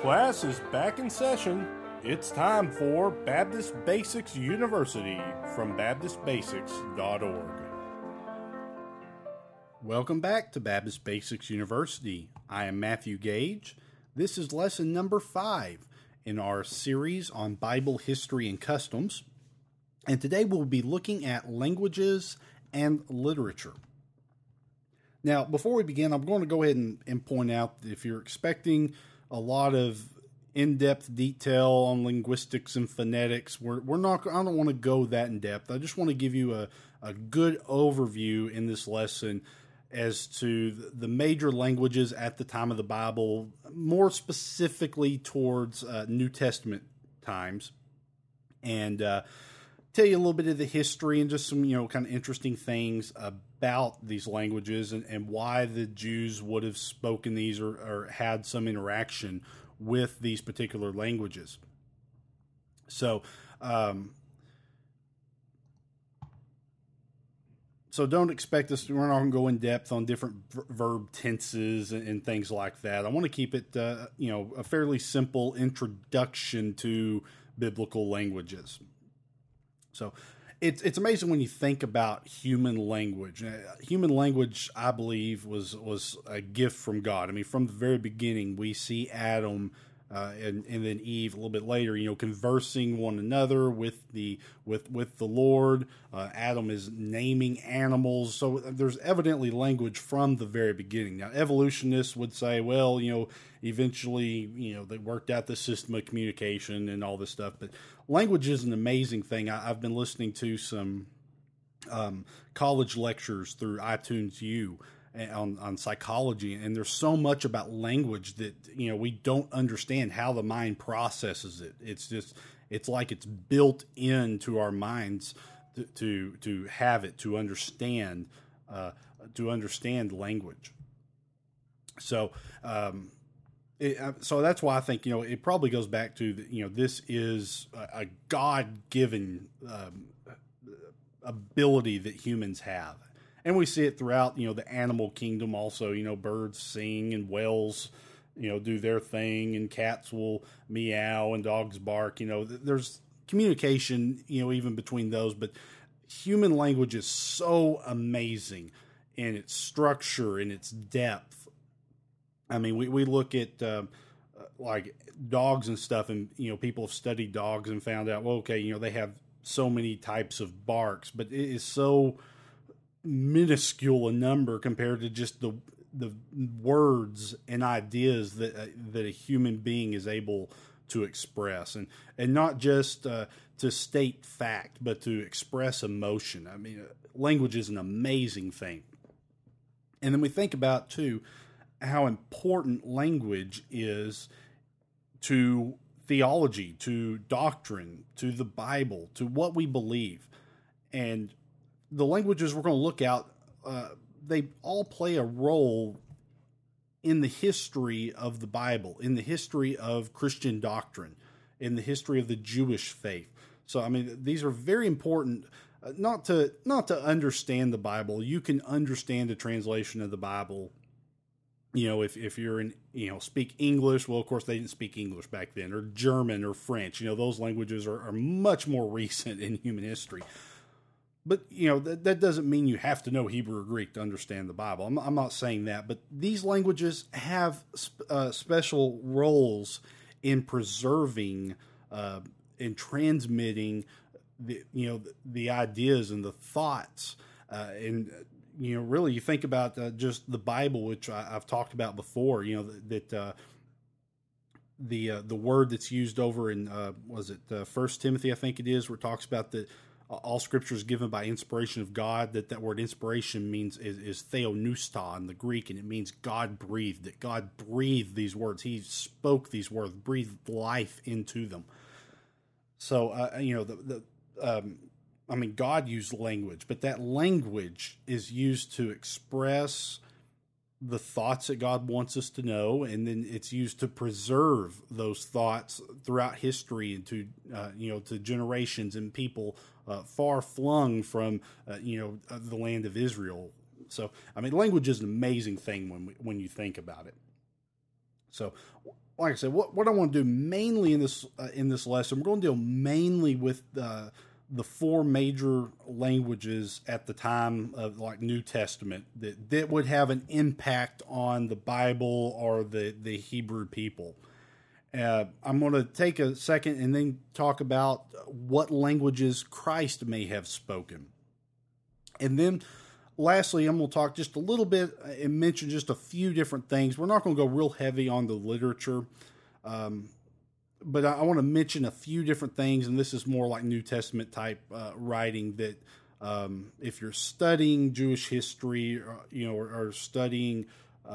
Class is back in session. It's time for Baptist Basics University from BaptistBasics.org. Welcome back to Baptist Basics University. I am Matthew Gage. This is lesson number 5 in our series on Bible history and customs. And today we'll be looking at languages and literature. Now, before we begin, I'm going to go ahead and point out that if you're expecting a lot of in-depth detail on linguistics and phonetics, we're not. I don't want to go that in depth. I just want to give you a good overview in this lesson as to the major languages at the time of the Bible, more specifically towards New Testament times, and tell you a little bit of the history and just some, kind of interesting things about these languages and why the Jews would have spoken these or had some interaction with these particular languages. So don't expect us, we're not going to go in depth on different verb tenses and things like that. I want to keep it, a fairly simple introduction to biblical languages. So it's amazing when you think about human language. Human language, I believe, was a gift from God. I mean, from the very beginning, we see Adam and then Eve a little bit later, conversing one another with the Lord. Adam is naming animals. So there's evidently language from the very beginning. Now, evolutionists would say, well, eventually, they worked out the system of communication and all this stuff. But language is an amazing thing. I've been listening to some college lectures through iTunes U on psychology, and there's so much about language that we don't understand how the mind processes it. It's like it's built into our minds to have it, to understand language. So so that's why I think it probably goes back to this is a God-given ability that humans have. And we see it throughout, the animal kingdom also. Birds sing and whales, do their thing, and cats will meow and dogs bark. There's communication, even between those. But human language is so amazing in its structure, in its depth. I mean, we look at like dogs and stuff, and people have studied dogs and found out, well, okay, they have so many types of barks, but it is so minuscule a number compared to just the words and ideas that a human being is able to express, and not just to state fact, but to express emotion. I mean, language is an amazing thing. And then we think about too how important language is to theology, to doctrine, to the Bible, to what we believe. And the languages we're going to look at, they all play a role in the history of the Bible, in the history of Christian doctrine, in the history of the Jewish faith. So, I mean, these are very important, not to understand the Bible. You can understand a translation of the Bible. If you're in, speak English, well, of course, they didn't speak English back then, or German or French. Those languages are much more recent in human history. But, that doesn't mean you have to know Hebrew or Greek to understand the Bible. I'm not saying that. But these languages have special roles in preserving and transmitting the ideas and the thoughts. And, really, you think about just the Bible, which I've talked about before, that the word that's used over in, 1 Timothy, I think it is, where it talks about that all Scripture is given by inspiration of God. That word inspiration is theopneustos in the Greek, and it means God breathed. That God breathed these words. He spoke these words, breathed life into them. So, God used language, but that language is used to express the thoughts that God wants us to know, and then it's used to preserve those thoughts throughout history and to generations and people far flung from the land of Israel. So, language is an amazing thing when you think about it. So like I said, what I want to do mainly in this lesson, we're going to deal mainly with the four major languages at the time of like New Testament that would have an impact on the Bible or the Hebrew people. I'm going to take a second and then talk about what languages Christ may have spoken. And then lastly, I'm going to talk just a little bit and mention just a few different things. We're not going to go real heavy on the literature, but I want to mention a few different things, and this is more like New Testament type writing that if you're studying Jewish history, or studying,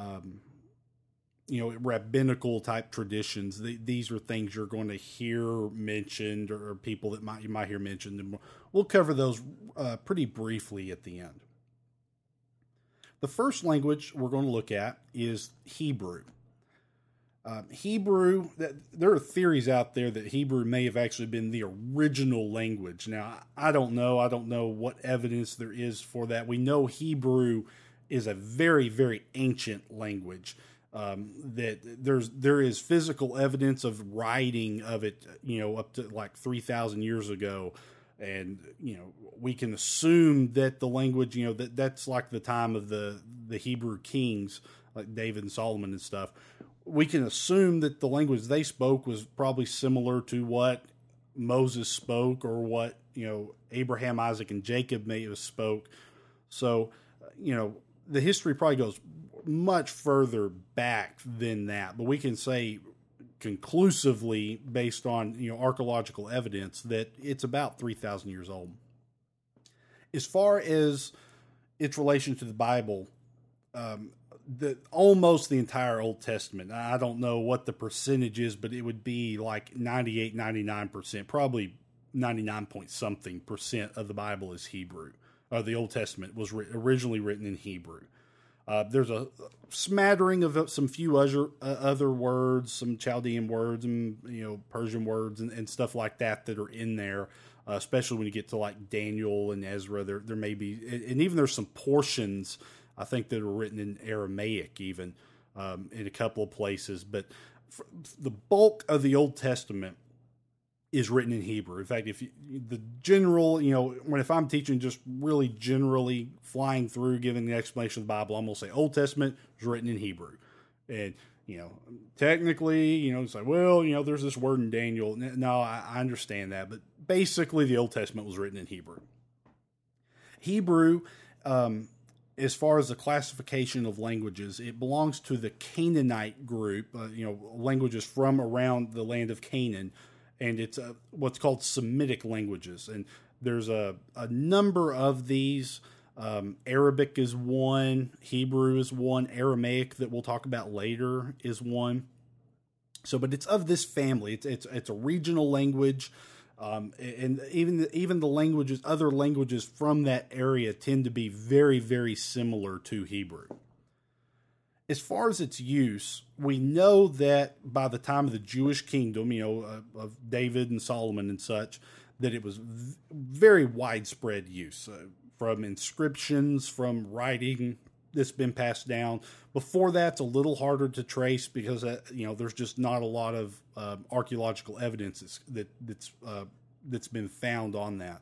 rabbinical type traditions, these are things you're going to hear mentioned, or people that you might hear mentioned, and we'll cover those pretty briefly at the end. The first language we're going to look at is Hebrew. Hebrew, there are theories out there that Hebrew may have actually been the original language. Now, I don't know. I don't know what evidence there is for that. We know Hebrew is a very, very ancient language. That there is physical evidence of writing of it, up to like 3,000 years ago. And, we can assume that the language, that's like the time of the Hebrew kings, like David and Solomon and stuff. We can assume that the language they spoke was probably similar to what Moses spoke, or what, Abraham, Isaac, and Jacob may have spoke. So, the history probably goes much further back than that. But we can say conclusively, based on archaeological evidence, that it's about 3,000 years old. As far as its relation to the Bible, almost the entire Old Testament, I don't know what the percentage is, but it would be like 98, 99%, probably 99 point something percent of the Bible is Hebrew. The Old Testament was originally written in Hebrew. There's a smattering of some few other words, some Chaldean words, and Persian words, and stuff like that are in there. Especially when you get to like Daniel and Ezra, there may be, and even there's some portions I think that are written in Aramaic, even in a couple of places. But the bulk of the Old Testament is written in Hebrew. In fact, if I'm teaching just really generally flying through, giving the explanation of the Bible, I'm going to say Old Testament is written in Hebrew. And, technically, it's like, there's this word in Daniel. No, I understand that. But basically, the Old Testament was written in Hebrew. Hebrew, as far as the classification of languages, it belongs to the Canaanite group, languages from around the land of Canaan. And it's what's called Semitic languages. And there's a number of these. Arabic is one, Hebrew is one, Aramaic that we'll talk about later is one. So, but it's of this family. It's a regional language, and even the languages, other languages from that area, tend to be very, very similar to Hebrew. As far as its use, we know that by the time of the Jewish kingdom, of David and Solomon and such, that it was very widespread use. From inscriptions, from writing that's been passed down. Before that's a little harder to trace because there's just not a lot of archaeological evidence that's been found on that.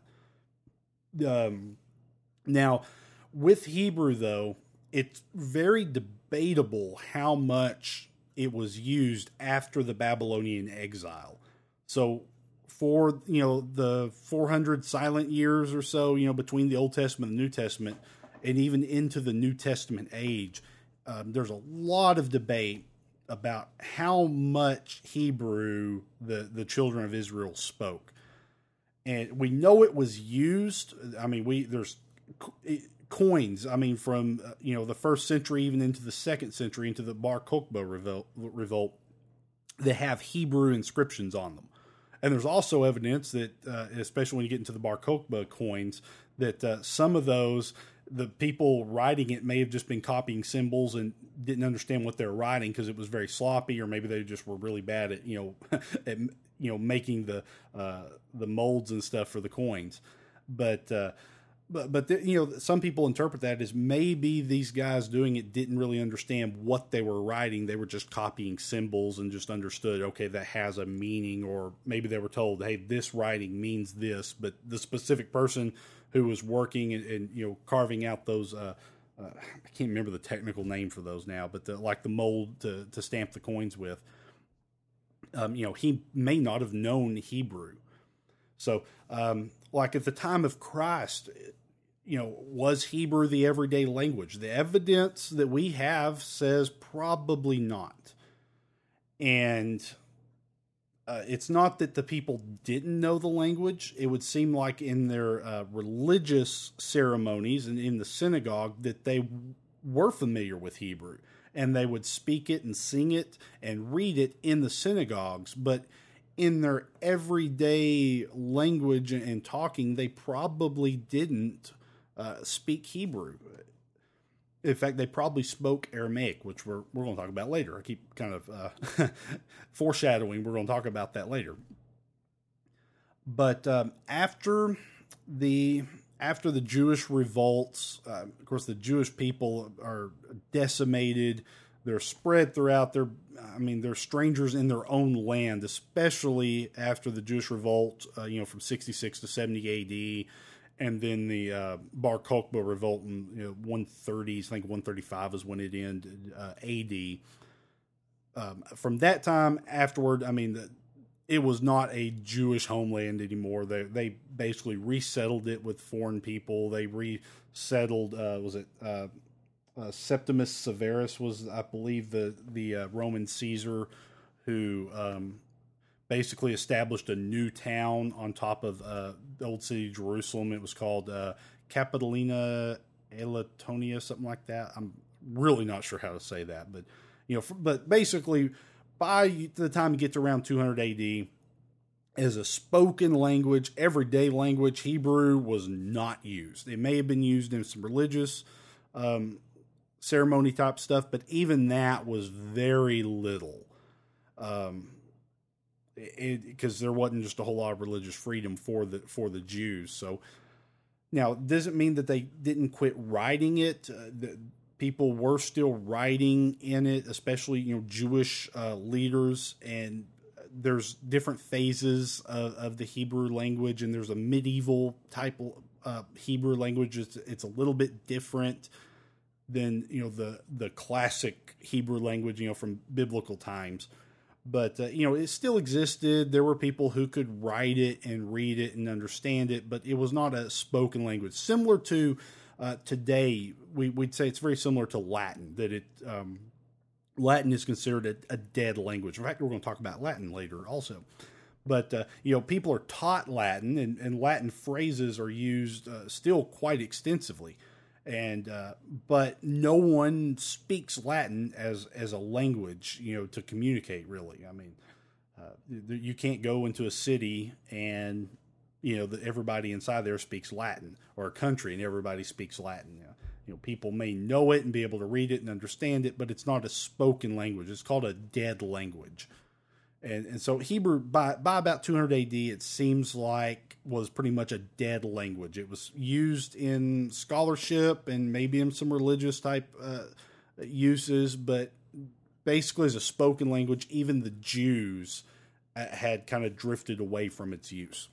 Now, with Hebrew though, it's very debatable how much it was used after the Babylonian exile. So, for the 400 silent years or so, between the Old Testament and the New Testament, and even into the New Testament age, there's a lot of debate about how much Hebrew the children of Israel spoke, and we know it was used. I mean, there's coins. I mean, from the first century even into the second century, into the Bar Kokhba revolt, that have Hebrew inscriptions on them. And there's also evidence that, especially when you get into the Bar Kokhba coins, that some of those, the people writing it may have just been copying symbols and didn't understand what they were writing because it was very sloppy, or maybe they just were really bad at making the molds and stuff for the coins. But some people interpret that as maybe these guys doing it didn't really understand what they were writing. They were just copying symbols and just understood, okay, that has a meaning, or maybe they were told, hey, this writing means this, but the specific person who was working and carving out those, I can't remember the technical name for those now, but like the mold to stamp the coins with, he may not have known Hebrew. So, like at the time of Christ, was Hebrew the everyday language? The evidence that we have says probably not. And it's not that the people didn't know the language. It would seem like in their religious ceremonies and in the synagogue that they were familiar with Hebrew. And they would speak it and sing it and read it in the synagogues. But in their everyday language and talking, they probably didn't speak Hebrew. In fact, they probably spoke Aramaic, which we're going to talk about later. I keep kind of foreshadowing. We're going to talk about that later. But after the Jewish revolts, of course, the Jewish people are decimated. They're spread throughout they're strangers in their own land, especially after the Jewish revolt, from 66 to 70 A.D., and then the Bar Kokhba revolt in 130s, I think 135 is when it ended, A.D. From that time afterward, it was not a Jewish homeland anymore. They basically resettled it with foreign people. They resettled, Septimus Severus was, I believe, the Roman Caesar who basically established a new town on top of the old city of Jerusalem. It was called Capitolina Elatonia, something like that. I'm really not sure how to say that, but but basically, by the time you get to around 200 AD, as a spoken language, everyday language, Hebrew was not used. It may have been used in some religious ceremony type stuff, but even that was very little. Because there wasn't just a whole lot of religious freedom for the Jews. So now, does it mean that they didn't quit writing it? People were still writing in it, especially Jewish leaders, and there's different phases of the Hebrew language, and there's a medieval type of Hebrew language. It's a little bit different than the classic Hebrew language from biblical times. But, it still existed. There were people who could write it and read it and understand it, but it was not a spoken language. Similar to today, we'd say it's very similar to Latin, that Latin is considered a dead language. In fact, we're going to talk about Latin later also. But, people are taught Latin, and Latin phrases are used still quite extensively. And but no one speaks Latin as a language, to communicate. Really, you can't go into a city and everybody inside there speaks Latin, or a country and everybody speaks Latin. People may know it and be able to read it and understand it, but it's not a spoken language. It's called a dead language. And so Hebrew, by about 200 AD, it seems like was pretty much a dead language. It was used in scholarship and maybe in some religious type uses, but basically as a spoken language, even the Jews had kind of drifted away from its use.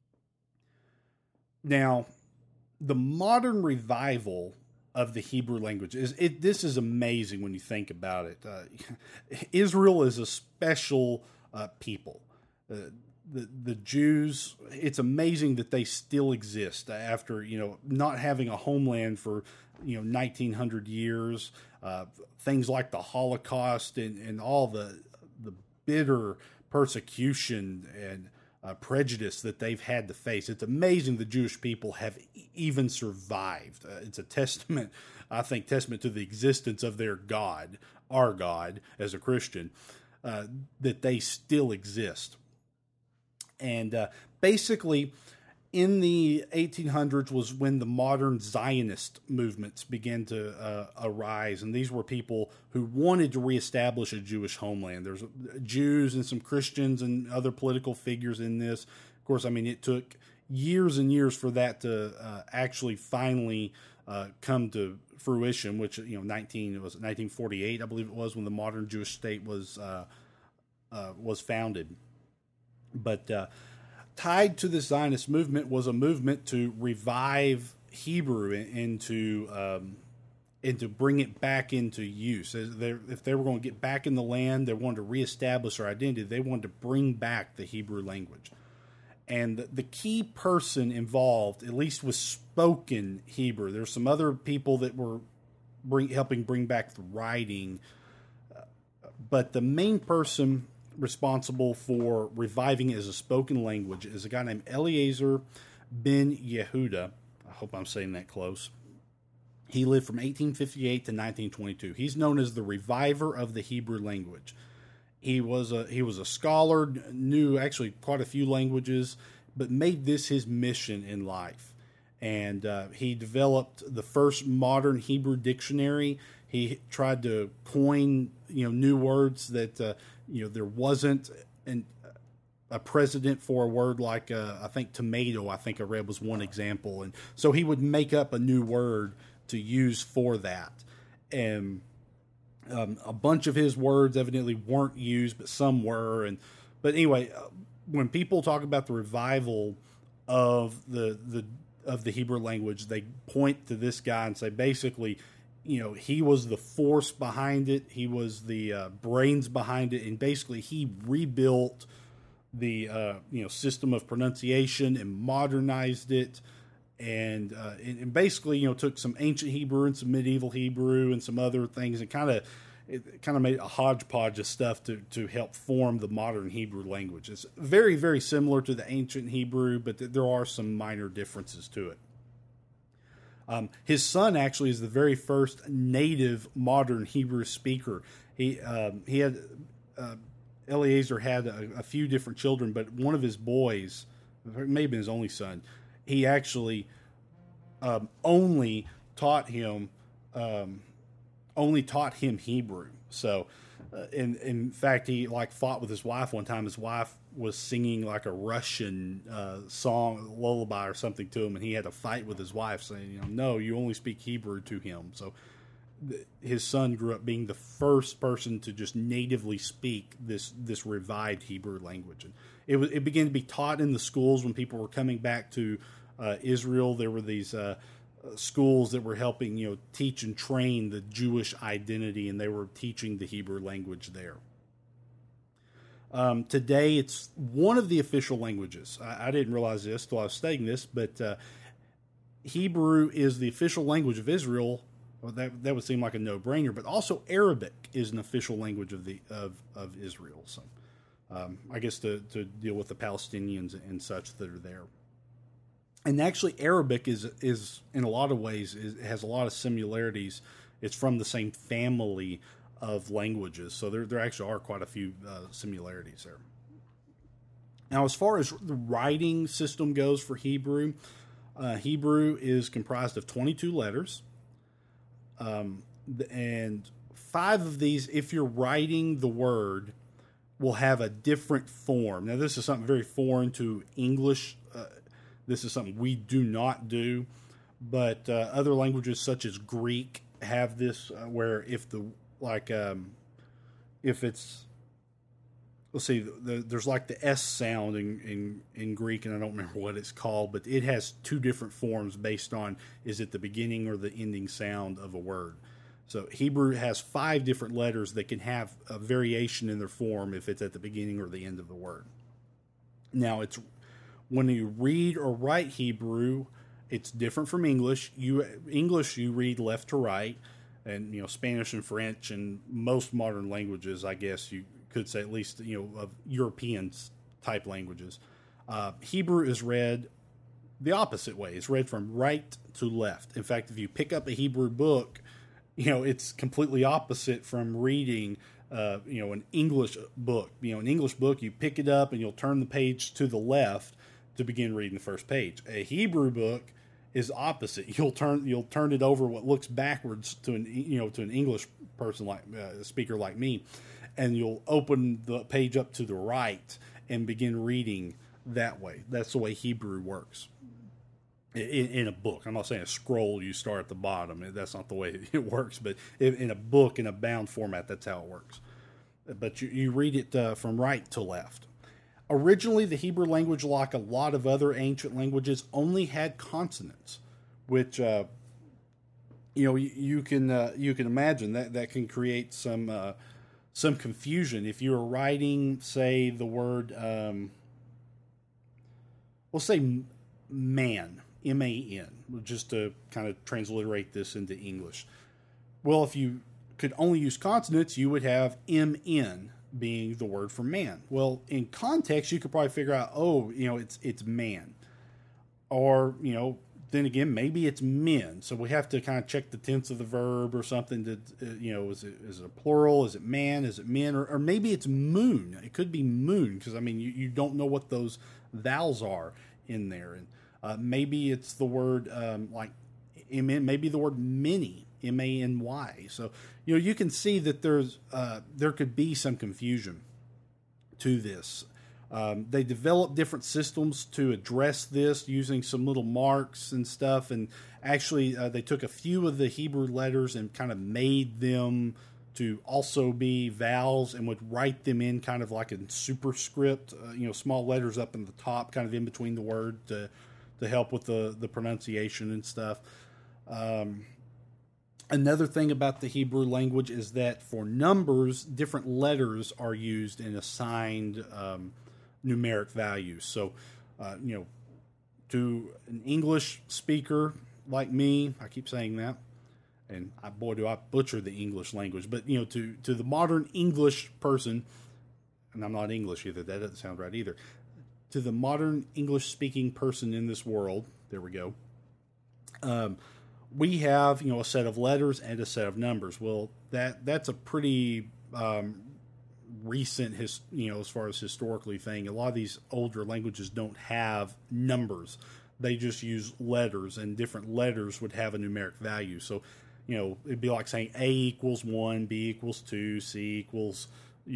Now, the modern revival of the Hebrew language this is amazing when you think about it. Israel is a special people. The Jews, it's amazing that they still exist after not having a homeland for 1900 years. Things like the Holocaust and all the bitter persecution and prejudice that they've had to face. It's amazing the Jewish people have even survived. It's a testament, I think, to the existence of their God, our God, as a Christian, that they still exist. And basically, in the 1800s was when the modern Zionist movements began to arise, and these were people who wanted to reestablish a Jewish homeland. There's Jews and some Christians and other political figures in this. Of course, it took years and years for that to actually finally come to fruition. Which, you know, 1948, I believe it was, when the modern Jewish state was founded. But tied to the Zionist movement was a movement to revive Hebrew and to bring it back into use. If they were going to get back in the land, they wanted to reestablish their identity. They wanted to bring back the Hebrew language. And the key person involved, at least with spoken Hebrew, there's some other people that were helping bring back the writing, but the main person responsible for reviving it as a spoken language is a guy named Eliezer ben Yehuda. I hope I'm saying that close. He lived from 1858 to 1922. He's known as the reviver of the Hebrew language. He was a scholar, knew actually quite a few languages, but made this his mission in life. And he developed the first modern Hebrew dictionary. He tried to coin, new words that there wasn't a precedent for a word like I think tomato. I think I read was one example, and so he would make up a new word to use for that. And a bunch of his words evidently weren't used, but some were. But anyway, when people talk about the revival of the Hebrew language, they point to this guy and say basically, he was the force behind it. He was the brains behind it, and basically he rebuilt the system of pronunciation and modernized it. And basically, took some ancient Hebrew and some medieval Hebrew and some other things, and kind of made a hodgepodge of stuff to help form the modern Hebrew language. It's very, very similar to the ancient Hebrew, but there are some minor differences to it. His son actually is the very first native modern Hebrew speaker. Eliezer had a few different children, but one of his boys, maybe his only son, he actually only taught him Hebrew. So, in fact, he fought with his wife one time. His wife was singing like a Russian song, lullaby or something to him, and he had to fight with his wife, saying, "No, you only speak Hebrew to him." So, his son grew up being the first person to just natively speak this revived Hebrew language, and it began to be taught in the schools when people were coming back to Israel. There were these schools that were helping, teach and train the Jewish identity, and they were teaching the Hebrew language there. Today, it's one of the official languages. I didn't realize this till I was studying this, but Hebrew is the official language of Israel. Well, that would seem like a no-brainer, but also Arabic is an official language of Israel. So, I guess to deal with the Palestinians and such that are there. And actually, Arabic is in a lot of ways has a lot of similarities. It's from the same family of languages, so there actually are quite a few similarities there. Now, as far as the writing system goes for Hebrew, Hebrew is comprised of 22 letters, and 5 of these, if you're writing the word, will have a different form. Now, this is something very foreign to English. This is something we do not do, but other languages such as Greek have this where if it's, let's see, there's like the S sound in Greek, and I don't remember what it's called, but it has 2 different forms based on is it the beginning or the ending sound of a word. So Hebrew has 5 different letters that can have a variation in their form if it's at the beginning or the end of the word. Now, when you read or write Hebrew, it's different from English. You read left to right, and Spanish and French and most modern languages, I guess you could say, at least of European type languages. Hebrew is read the opposite way. It's read from right to left. In fact, if you pick up a Hebrew book, it's completely opposite from reading an English book. An English book, you pick it up and you'll turn the page to the left to begin reading the first page. A Hebrew book is opposite. You'll turn it over what looks backwards to an English person like a speaker like me, and you'll open the page up to the right and begin reading that way. That's the way Hebrew works. In a book, I'm not saying a scroll you start at the bottom. That's not the way it works. But in a book, in a bound format, that's how it works. But you read it from right to left. Originally, the Hebrew language, like a lot of other ancient languages, only had consonants, which you can imagine that can create some confusion if you were writing, say, the word, we'll say man, M-A-N, just to kind of transliterate this into English. Well, if you could only use consonants, you would have M-N being the word for man. Well, in context, you could probably figure out, it's man. Or, then again, maybe it's men. So we have to kind of check the tense of the verb or something to, is it a plural? Is it man? Is it men? Or maybe it's moon. It could be moon because, you don't know what those vowels are in there. And maybe it's the word maybe the word many, M-A-N-Y. So, you can see that there could be some confusion to this. They developed different systems to address this using some little marks and stuff. And actually, they took a few of the Hebrew letters and kind of made them to also be vowels and would write them in kind of like in superscript, small letters up in the top, kind of in between the word to help with the pronunciation and stuff. Another thing about the Hebrew language is that for numbers, different letters are used in assigned numeric values. So, to an English speaker like me, I keep saying that, and boy, do I butcher the English language, but, to the modern English person, and I'm not English either, that doesn't sound right either, to the modern English-speaking person in this world, there we go, we have, a set of letters and a set of numbers. Well, that's a pretty recent, as far as historically thing. A lot of these older languages don't have numbers. They just use letters, and different letters would have a numeric value. So, it'd be like saying A equals 1, B equals 2, C equals,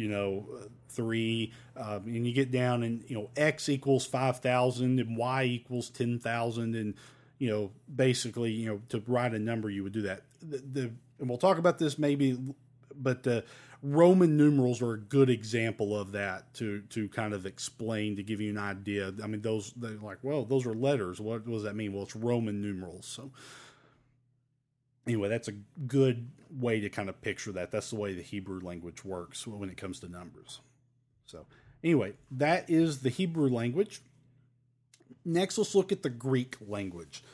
3, and you get down and, X equals 5,000 and Y equals 10,000, and basically, to write a number, you would do that. And we'll talk about this maybe, but Roman numerals are a good example of that to kind of explain, to give you an idea. They're like, well, those are letters. What does that mean? Well, it's Roman numerals. So anyway, that's a good way to kind of picture that. That's the way the Hebrew language works when it comes to numbers. So anyway, that is the Hebrew language. Next, let's look at the Greek language.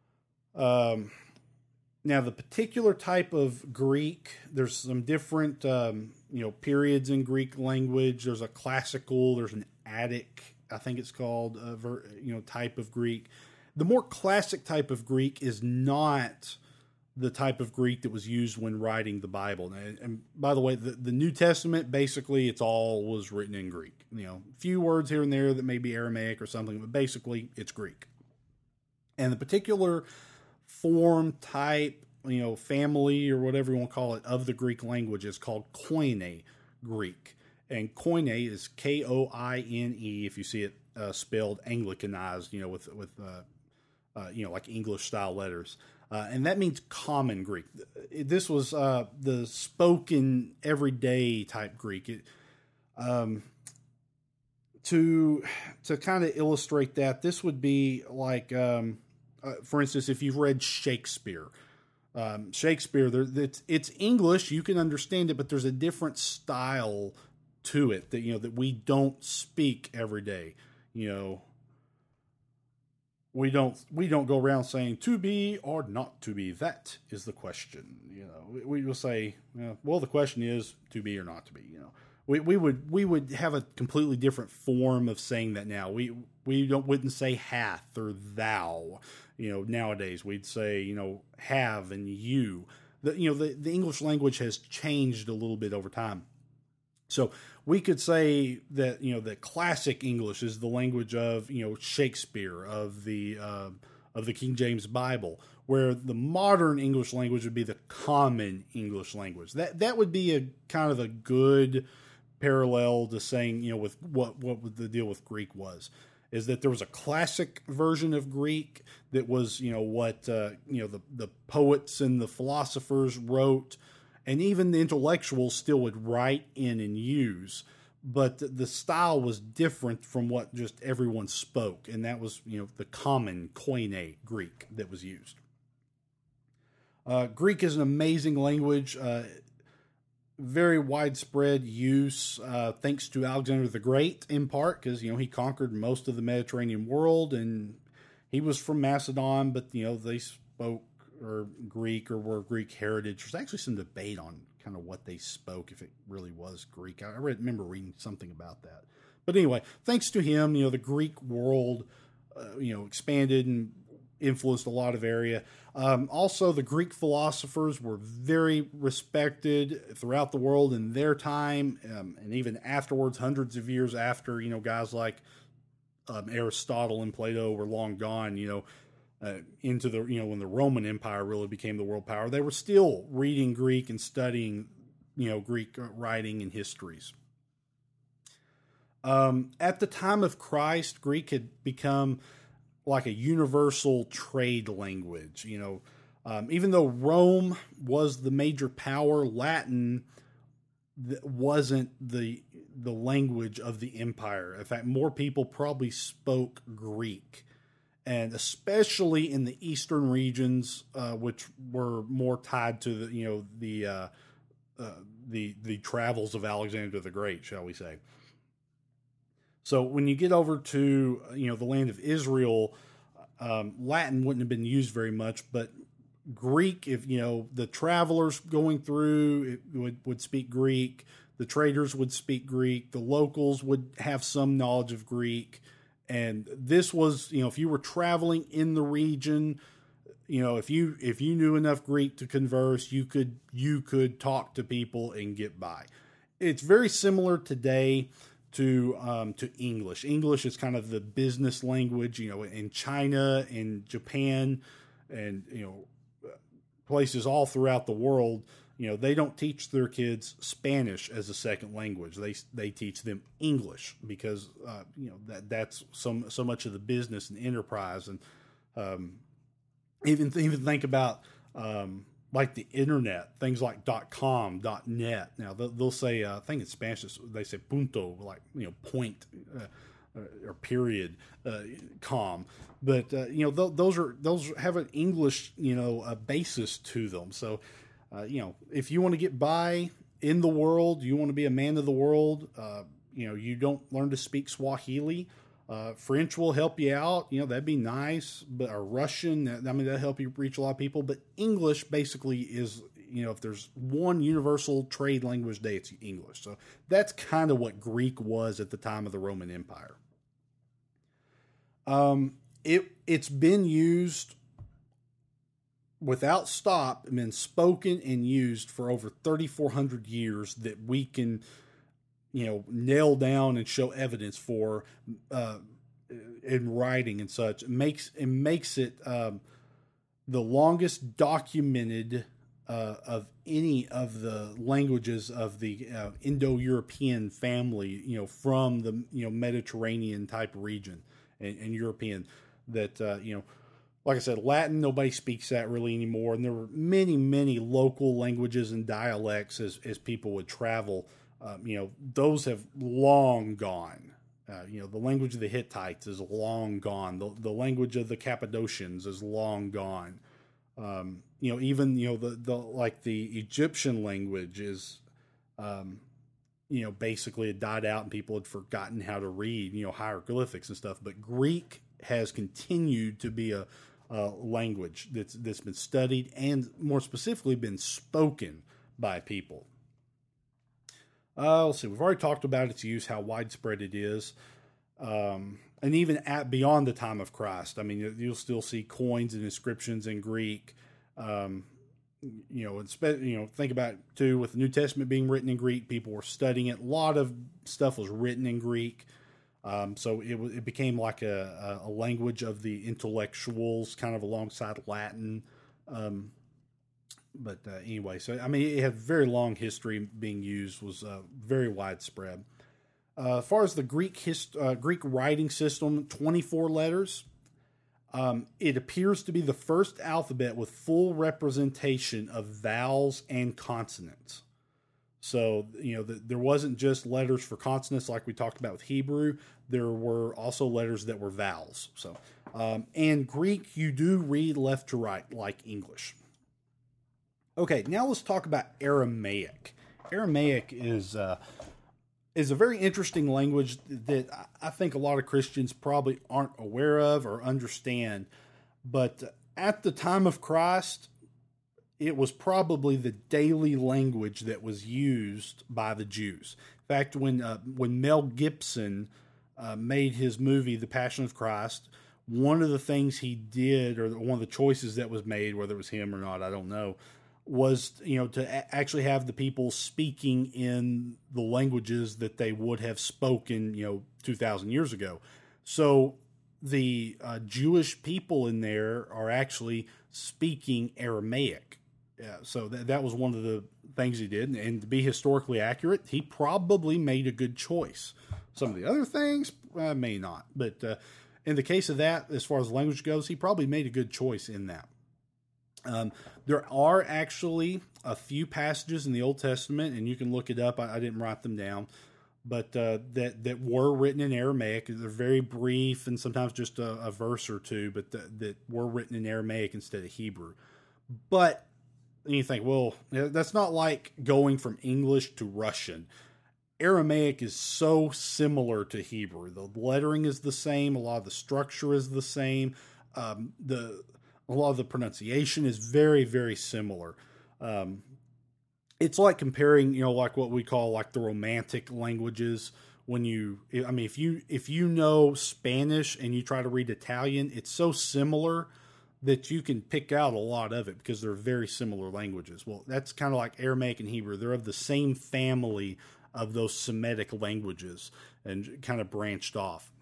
Now, the particular type of Greek, there's some different, periods in Greek language. There's a classical, there's an Attic, I think it's called, type of Greek. The more classic type of Greek is not the type of Greek that was used when writing the Bible. And by the way, the New Testament, basically, it's all was written in Greek. A few words here and there that may be Aramaic or something, but basically, it's Greek. And the particular form, type, family, or whatever you want to call it, of the Greek language is called Koine Greek. And Koine is K-O-I-N-E, if you see it spelled Anglicanized, with like English-style letters. And that means common Greek. This was the spoken, everyday type Greek. To kind of illustrate that, this would be like, for instance, if you've read Shakespeare. Shakespeare, it's English, you can understand it, but there's a different style to it that that we don't speak every day. We don't go around saying to be or not to be. That is the question. We will say, well, the question is to be or not to be. We would have a completely different form of saying that now. We wouldn't say hath or thou. Nowadays we'd say have and you. The English language has changed a little bit over time. So we could say that that classic English is the language of Shakespeare, of the King James Bible, where the modern English language would be the common English language. That would be a kind of a good parallel to saying with what the deal with Greek was. is that there was a classic version of Greek that was, what the poets and the philosophers wrote, and even the intellectuals still would write in and use. But the style was different from what just everyone spoke, and that was, the common Koine Greek that was used. Greek is an amazing language, very widespread use, thanks to Alexander the Great, in part, because, he conquered most of the Mediterranean world, and he was from Macedon, but, they spoke Greek or were Greek heritage. There's actually some debate on kind of what they spoke, if it really was Greek. I remember reading something about that. But anyway, thanks to him, the Greek world, expanded and influenced a lot of area. Also, the Greek philosophers were very respected throughout the world in their time, and even afterwards, hundreds of years after, guys like Aristotle and Plato were long gone, into the, when the Roman Empire really became the world power, they were still reading Greek and studying, Greek writing and histories. At the time of Christ, Greek had become like a universal trade language. Even though Rome was the major power, Latin wasn't the language of the empire. In fact, more people probably spoke Greek, and especially in the eastern regions, which were more tied to the travels of Alexander the Great, shall we say. So when you get over to, the land of Israel, Latin wouldn't have been used very much, but Greek, if, the travelers going through would speak Greek, the traders would speak Greek, the locals would have some knowledge of Greek. And this was, if you were traveling in the region, if you knew enough Greek to converse, you could talk to people and get by. It's very similar today to English. English is kind of the business language, in China and Japan and, places all throughout the world. They don't teach their kids Spanish as a second language. They teach them English because, that's so much of the business and enterprise. And even think about, like the internet, things like .com, .net. Now they'll say, I think in Spanish they say punto, like, point or period, com. But those have an English, a basis to them. So, if you want to get by in the world, you want to be a man of the world. You don't learn to speak Swahili. French will help you out, that'd be nice, but or Russian, that'll help you reach a lot of people. But English basically is, if there's one universal trade language today, it's English. So that's kind of what Greek was at the time of the Roman Empire. It's been used without stop, been spoken and used for over 3,400 years that we can nail down and show evidence for in writing and such. It makes it the longest documented of any of the languages of the Indo-European family, from the Mediterranean type region and European. That like I said, Latin, nobody speaks that really anymore, and there were many local languages and dialects as people would travel. Those have long gone. The language of the Hittites is long gone. The language of the Cappadocians is long gone. Even the Egyptian language is, basically it died out and people had forgotten how to read, hieroglyphics and stuff. But Greek has continued to be a language that's been studied and more specifically been spoken by people. Let's see. We've already talked about its use, how widespread it is, and even beyond the time of Christ. I mean, you'll still see coins and inscriptions in Greek. Think about too with the New Testament being written in Greek. People were studying it. A lot of stuff was written in Greek, so it became like a language of the intellectuals, kind of alongside Latin. But anyway, so I mean, it had very long history being used, was very widespread. As far as the Greek writing system, 24 letters. It appears to be the first alphabet with full representation of vowels and consonants. So, there wasn't just letters for consonants like we talked about with Hebrew. There were also letters that were vowels. So, and Greek, you do read left to right like English. Okay, now let's talk about Aramaic. Aramaic is a very interesting language that I think a lot of Christians probably aren't aware of or understand. But at the time of Christ, it was probably the daily language that was used by the Jews. In fact, when Mel Gibson made his movie, The Passion of Christ, one of the things he did, or one of the choices that was made, whether it was him or not, I don't know, was to actually have the people speaking in the languages that they would have spoken 2,000 years ago. So the Jewish people in there are actually speaking Aramaic. Yeah, so that was one of the things he did, and to be historically accurate, he probably made a good choice. Some of the other things may not, but in the case of that, as far as language goes, he probably made a good choice in that. There are actually a few passages in the Old Testament, and you can look it up. I didn't write them down, but that were written in Aramaic. They're very brief and sometimes just a verse or two, but that were written in Aramaic instead of Hebrew. But you think, well, that's not like going from English to Russian. Aramaic is so similar to Hebrew. The lettering is the same. A lot of the structure is the same. A lot of the pronunciation is very, very similar. It's like comparing, like what we call like the Romantic languages. If you know Spanish and you try to read Italian, it's so similar that you can pick out a lot of it because they're very similar languages. Well, that's kind of like Aramaic and Hebrew. They're of the same family of those Semitic languages and kind of branched off.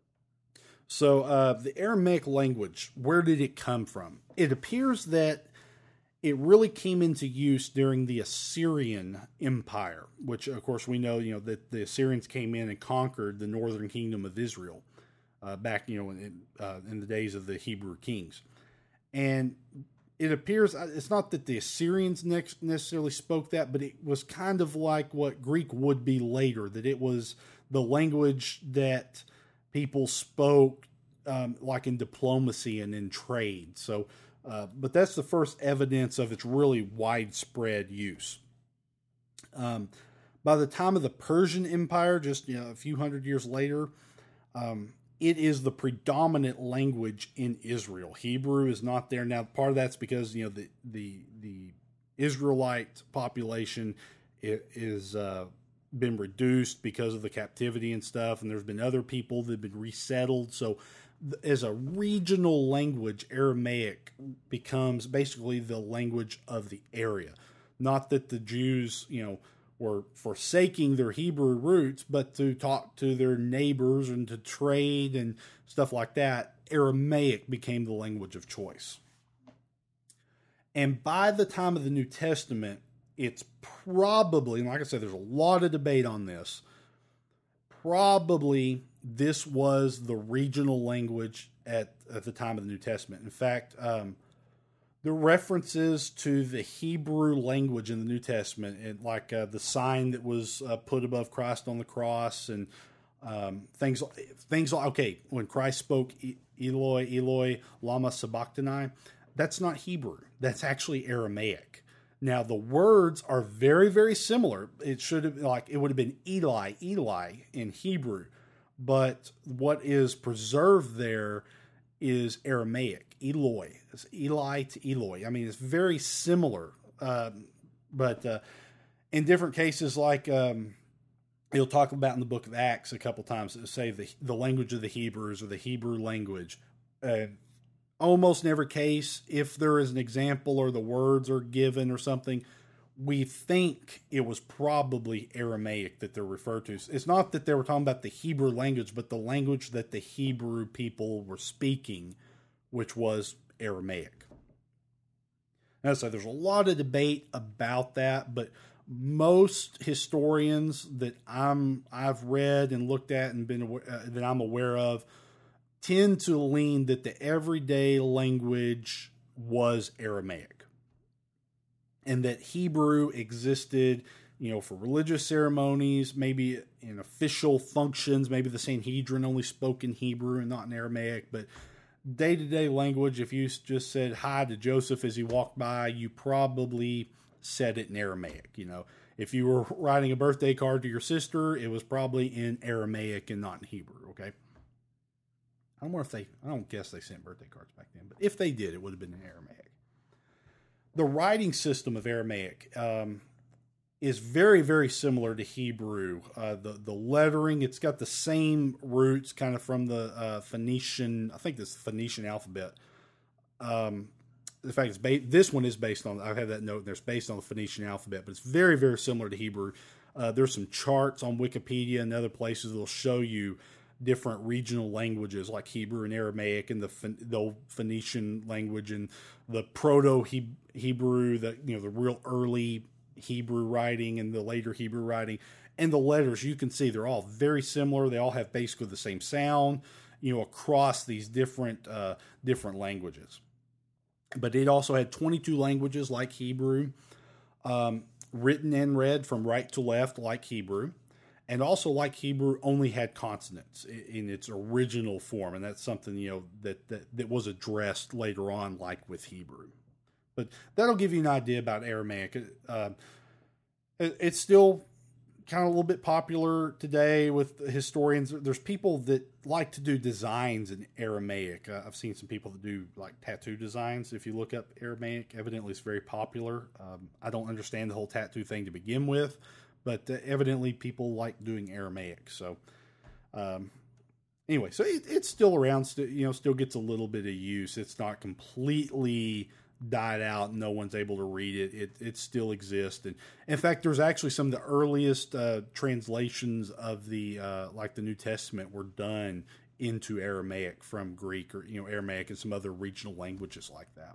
So the Aramaic language, where did it come from? It appears that it really came into use during the Assyrian Empire, which, of course, we know, that the Assyrians came in and conquered the northern kingdom of Israel back, in the days of the Hebrew kings. And it appears, it's not that the Assyrians necessarily spoke that, but it was kind of like what Greek would be later, that it was the language that people spoke like in diplomacy and in trade. So, but that's the first evidence of its really widespread use. By the time of the Persian Empire, just a few hundred years later, it is the predominant language in Israel. Hebrew is not there now. Part of that's because the Israelite population is been reduced because of the captivity and stuff, and there's been other people that have been resettled. So, as a regional language, Aramaic becomes basically the language of the area. Not that the Jews, were forsaking their Hebrew roots, but to talk to their neighbors and to trade and stuff like that, Aramaic became the language of choice. And by the time of the New Testament, it's probably, and like I said, there's a lot of debate on this, probably this was the regional language at the time of the New Testament. In fact, the references to the Hebrew language in the New Testament, and like the sign that was put above Christ on the cross, and things like, okay, when Christ spoke, Eloi, Eloi, lama sabachthani, that's not Hebrew. That's actually Aramaic. Now, the words are very, very similar. It would have been Eli, Eli in Hebrew, but what is preserved there is Aramaic, Eloi. It's Eli to Eloi. I mean, it's very similar, but in different cases, like he'll talk about in the book of Acts a couple times, say the language of the Hebrews or the Hebrew language. Almost in every case, if there is an example or the words are given or something, we think it was probably Aramaic that they're referred to. It's not that they were talking about the Hebrew language, but the language that the Hebrew people were speaking, which was Aramaic. Now, so there's a lot of debate about that, but Most historians that I've read and looked at and been that I'm aware of tend to lean that the everyday language was Aramaic, and that Hebrew existed, for religious ceremonies, maybe in official functions. Maybe the Sanhedrin only spoke in Hebrew and not in Aramaic, but day-to-day language, if you just said hi to Joseph as he walked by, you probably said it in Aramaic. If you were writing a birthday card to your sister, it was probably in Aramaic and not in Hebrew. Okay. I don't guess they sent birthday cards back then, but if they did, it would have been in Aramaic. The writing system of Aramaic is very, very similar to Hebrew. The lettering, it's got the same roots, kind of from the Phoenician. I think this Phoenician alphabet. The fact is, this one is based on. I have that note. There's based on the Phoenician alphabet, but it's very, very similar to Hebrew. There's some charts on Wikipedia and other places that'll show you different regional languages like Hebrew and Aramaic, and the old Phoenician language and the Proto-Hebrew, the real early Hebrew writing and the later Hebrew writing, and the letters. You can see they're all very similar. They all have basically the same sound, across these different languages. But it also had 22 languages like Hebrew, written and read from right to left like Hebrew. And also, like Hebrew, only had consonants in its original form, and that's something that was addressed later on, like with Hebrew. But that'll give you an idea about Aramaic. It's still kind of a little bit popular today with historians. There's people that like to do designs in Aramaic. I've seen some people that do like tattoo designs. If you look up Aramaic, evidently it's very popular. I don't understand the whole tattoo thing to begin with, but evidently people like doing Aramaic. So anyway, so it's still around, still gets a little bit of use. It's not completely died out. No one's able to read it. It still exists. And in fact, there's actually some of the earliest translations of the New Testament were done into Aramaic from Greek, or Aramaic and some other regional languages like that.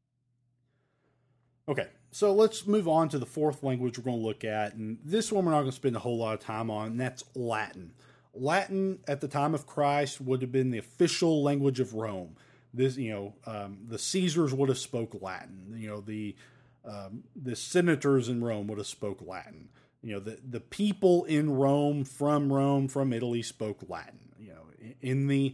Okay, so let's move on to the fourth language we're going to look at, and this one we're not going to spend a whole lot of time on, and that's Latin. Latin at the time of Christ would have been the official language of Rome. This, the Caesars would have spoke Latin. The senators in Rome would have spoke Latin. The people in Rome, from Italy, spoke Latin. In the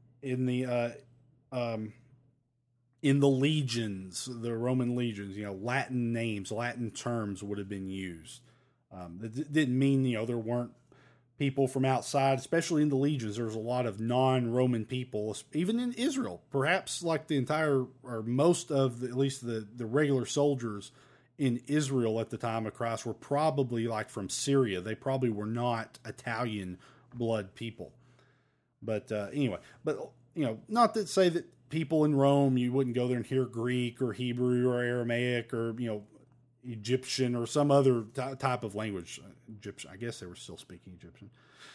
legions, the Roman legions, Latin names, Latin terms would have been used. That didn't mean, there weren't people from outside, especially in the legions. There was a lot of non-Roman people, even in Israel. Perhaps like the entire, or most of, at least the regular soldiers in Israel at the time of Christ were probably like from Syria. They probably were not Italian blood people. But anyway, not to say that people in Rome, you wouldn't go there and hear Greek or Hebrew or Aramaic or, Egyptian or some other type of language. Egyptian, I guess they were still speaking Egyptian.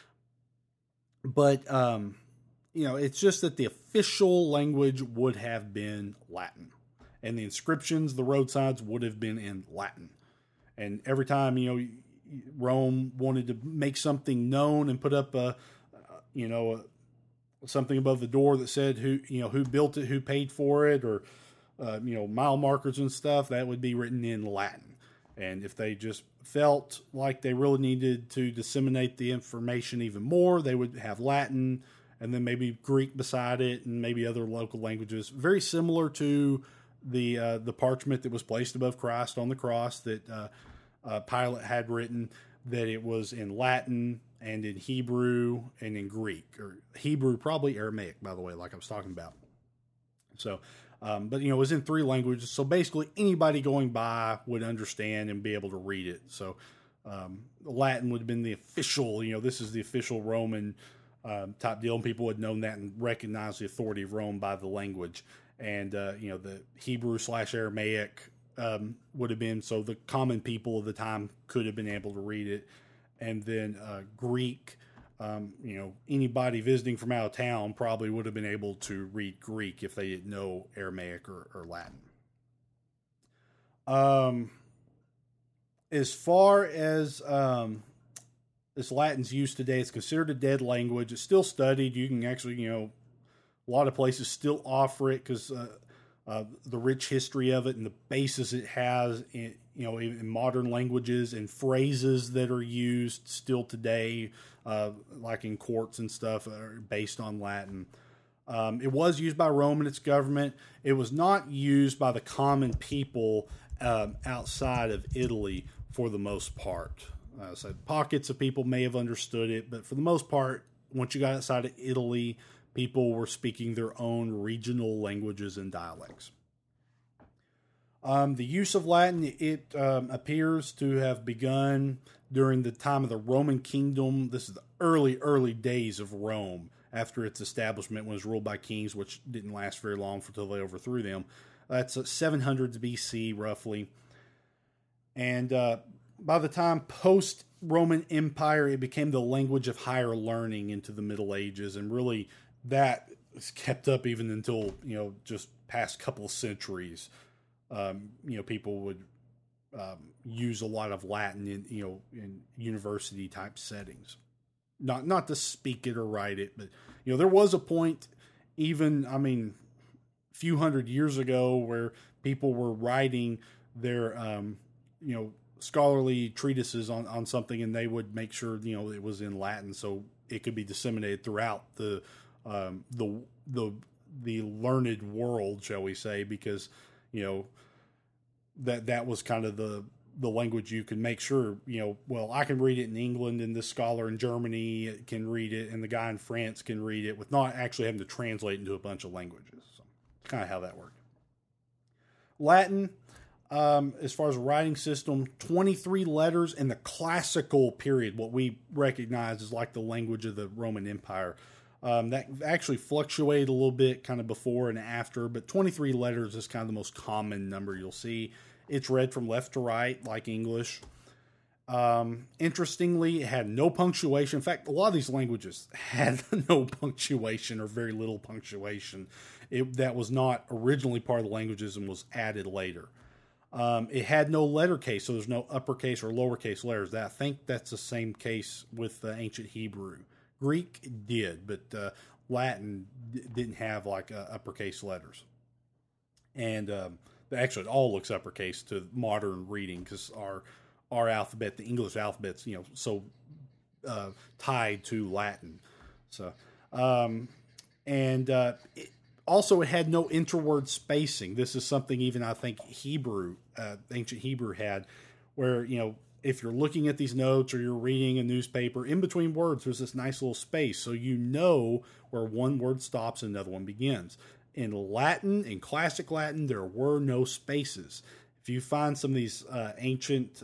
But, it's just that the official language would have been Latin. And the inscriptions, the roadsides would have been in Latin. And every time, Rome wanted to make something known and put up something above the door that said who built it, who paid for it, or mile markers and stuff, that would be written in Latin. And if they just felt like they really needed to disseminate the information even more, they would have Latin and then maybe Greek beside it and maybe other local languages. Very similar to the parchment that was placed above Christ on the cross that Pilate had written, that it was in Latin and in Hebrew and in Greek, or Hebrew, probably Aramaic, by the way, like I was talking about. So, but it was in 3 languages. So basically anybody going by would understand and be able to read it. So, Latin would have been the official, this is the official Roman, type deal. And people would have known that and recognize the authority of Rome by the language. And, the Hebrew / Aramaic, would have been, so the common people of the time could have been able to read it. And then Greek, anybody visiting from out of town probably would have been able to read Greek if they didn't know Aramaic or Latin. As far as Latin's used today, it's considered a dead language. It's still studied. You can actually, a lot of places still offer it because the rich history of it and the basis it has in modern languages and phrases that are used still today, like in courts and stuff, are based on Latin. It was used by Rome and its government. It was not used by the common people outside of Italy for the most part. So pockets of people may have understood it, but for the most part, once you got outside of Italy, people were speaking their own regional languages and dialects. The use of Latin, it appears to have begun during the time of the Roman kingdom. This is the early days of Rome, after its establishment when it was ruled by kings, which didn't last very long until they overthrew them. That's 700s BC, roughly. And by the time post-Roman Empire, it became the language of higher learning into the Middle Ages, and really that is kept up even until, just past couple of centuries. People would use a lot of Latin in university type settings. Not to speak it or write it, but there was a point, even a few hundred years ago, where people were writing their scholarly treatises on something, and they would make sure it was in Latin so it could be disseminated throughout the learned world, shall we say, because that was kind of the language you can make sure, I can read it in England, and this scholar in Germany can read it, and the guy in France can read it, with not actually having to translate into a bunch of languages. So it's kind of how that worked. Latin, as far as a writing system, 23 letters in the classical period, what we recognize as like the language of the Roman Empire. That actually fluctuated a little bit kind of before and after, but 23 letters is kind of the most common number you'll see. It's read from left to right, like English. Interestingly, it had no punctuation. In fact, a lot of these languages had no punctuation or very little punctuation. That was not originally part of the languages and was added later. It had no letter case, so there's no uppercase or lowercase letters. I think that's the same case with ancient Hebrew. Greek did, but Latin didn't have like uppercase letters. And actually, it all looks uppercase to modern reading because our alphabet, the English alphabet's so tied to Latin. So it also, it had no interword spacing. This is something even I think ancient Hebrew had, where if you're looking at these notes or you're reading a newspaper, in between words, there's this nice little space. So where one word stops and another one begins. In Latin, in classic Latin, there were no spaces. If you find some of these ancient,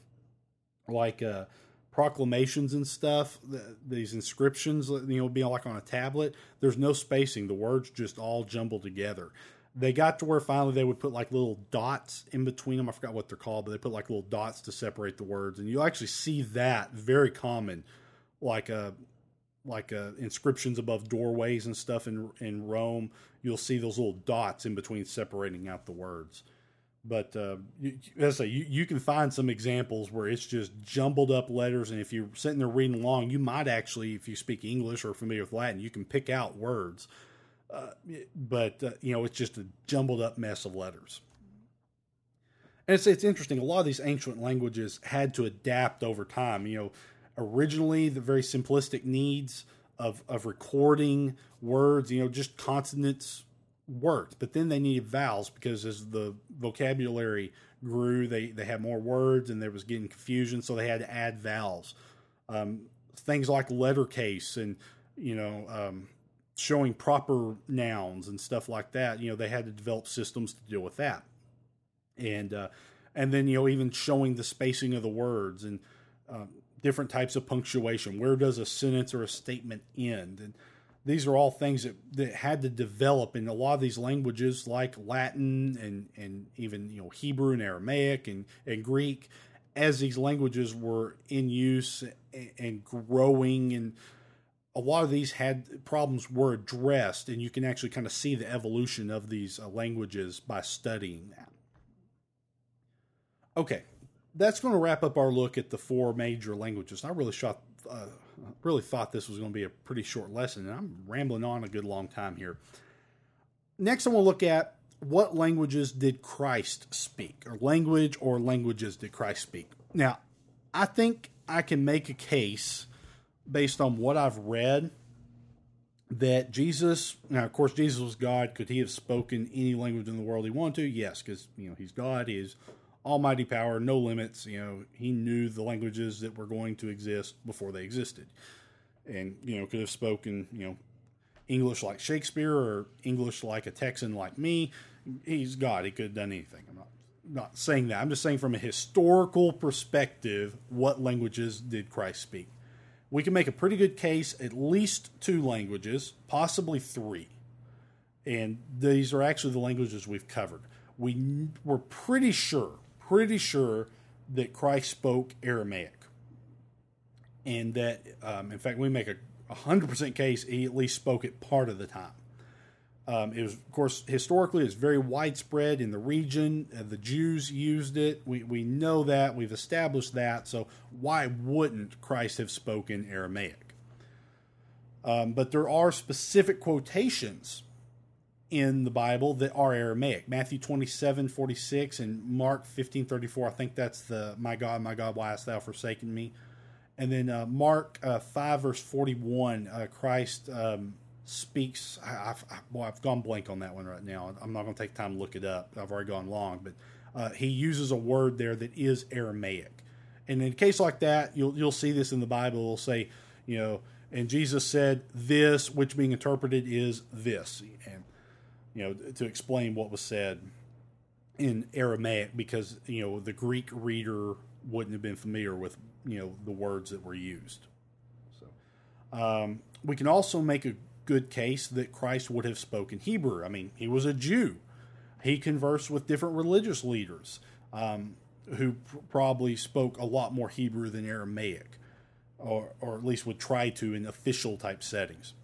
proclamations and stuff, these inscriptions, being like on a tablet, there's no spacing. The words just all jumble together. They got to where finally they would put like little dots in between them. I forgot what they're called, but they put like little dots to separate the words. And you'll actually see that very common, like inscriptions above doorways and stuff in Rome. You'll see those little dots in between separating out the words. But as I say, you can find some examples where it's just jumbled up letters. And if you're sitting there reading along, you might actually, if you speak English or are familiar with Latin, you can pick out words. But it's just a jumbled up mess of letters. And it's interesting. A lot of these ancient languages had to adapt over time. Originally the very simplistic needs of recording words, just consonants worked. But then they needed vowels because as the vocabulary grew, they had more words and there was getting confusion. So they had to add vowels. Things like letter case and, showing proper nouns and stuff like that. They had to develop systems to deal with that. And then, even showing the spacing of the words and different types of punctuation. Where does a sentence or a statement end? And these are all things that had to develop in a lot of these languages like Latin and even, Hebrew and Aramaic and Greek, as these languages were in use and growing, and a lot of these problems were addressed, and you can actually kind of see the evolution of these languages by studying that. Okay, that's going to wrap up our look at the four major languages. I really thought this was going to be a pretty short lesson, and I'm rambling on a good long time here. Next, I want to look at what languages did Christ speak, or languages did Christ speak. Now, I think I can make a case based on what I've read that Jesus, now of course Jesus was God. Could he have spoken any language in the world he wanted to? Yes, because he's God. He is almighty power, no limits. He knew the languages that were going to exist before they existed, and could have spoken English like Shakespeare or English like a Texan like me. He's God. He could have done anything. I'm not saying that. I'm just saying from a historical perspective, what languages did Christ speak? We can make a pretty good case, at least 2 languages, possibly 3. And these are actually the languages we've covered. We're pretty sure that Christ spoke Aramaic. And that, in fact, we make a 100% case he at least spoke it part of the time. It was, of course, historically, it's very widespread in the region. The Jews used it. We know that. We've established that. So why wouldn't Christ have spoken Aramaic? But there are specific quotations in the Bible that are Aramaic. Matthew 27:46 and Mark 15:34. I think that's the my God, why hast thou forsaken me? And then Mark 5 verse 41, Christ speaks. I've gone blank on that one right now. I'm not going to take time to look it up. I've already gone long, but he uses a word there that is Aramaic. And in a case like that, you'll see this in the Bible. It'll say, and Jesus said this, which being interpreted is this, and to explain what was said in Aramaic, because the Greek reader wouldn't have been familiar with the words that were used. So we can also make a good case that Christ would have spoken Hebrew. I mean, he was a Jew. He conversed with different religious leaders who probably spoke a lot more Hebrew than Aramaic, or at least would try to in official type settings.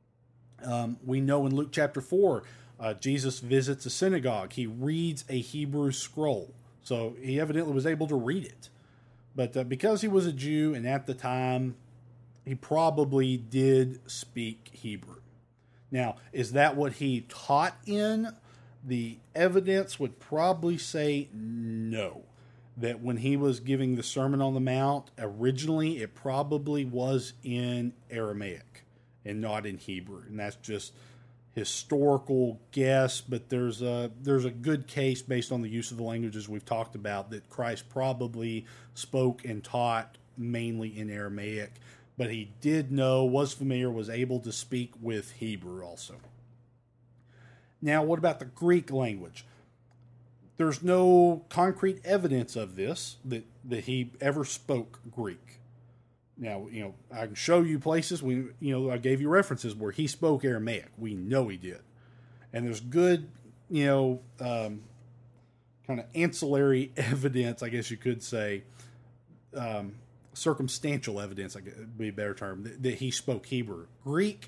We know in Luke chapter 4, Jesus visits a synagogue. He reads a Hebrew scroll. So he evidently was able to read it. But because he was a Jew and at the time, he probably did speak Hebrew. Now, is that what he taught in? The evidence would probably say no. That when he was giving the Sermon on the Mount, originally it probably was in Aramaic and not in Hebrew. And that's just historical guess, but there's a good case based on the use of the languages we've talked about that Christ probably spoke and taught mainly in Aramaic. But he did know, was familiar, was able to speak with Hebrew also. Now, what about the Greek language? There's no concrete evidence of this, that he ever spoke Greek. Now, I can show you places, I gave you references where he spoke Aramaic. We know he did. And there's good, kind of ancillary evidence, I guess you could say, circumstantial evidence, I guess would be a better term, that he spoke Hebrew. Greek,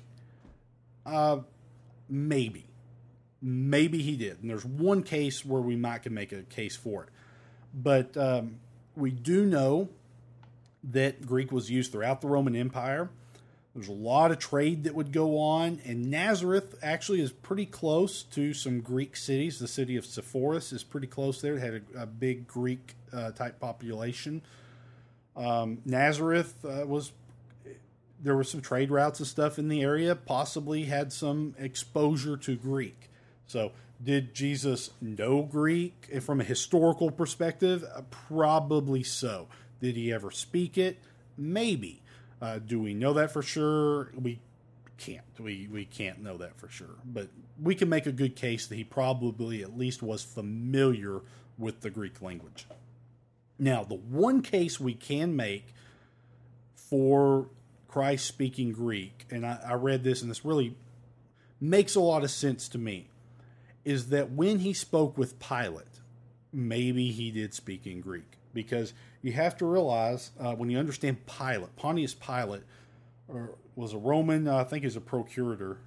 maybe. Maybe he did. And there's one case where we might can make a case for it. But we do know that Greek was used throughout the Roman Empire. There's a lot of trade that would go on. And Nazareth actually is pretty close to some Greek cities. The city of Sepphoris is pretty close there. It had a big Greek type population. Nazareth there were some trade routes and stuff in the area, possibly had some exposure to Greek. So did Jesus know Greek from a historical perspective? Probably so. Did he ever speak it? Maybe. Do we know that for sure? We can't. We can't know that for sure. But we can make a good case that he probably at least was familiar with the Greek language. Now, the one case we can make for Christ speaking Greek, and I read this and this really makes a lot of sense to me, is that when he spoke with Pilate, maybe he did speak in Greek. Because you have to realize, when you understand Pilate, Pontius Pilate was a Roman, I think he's a procurator,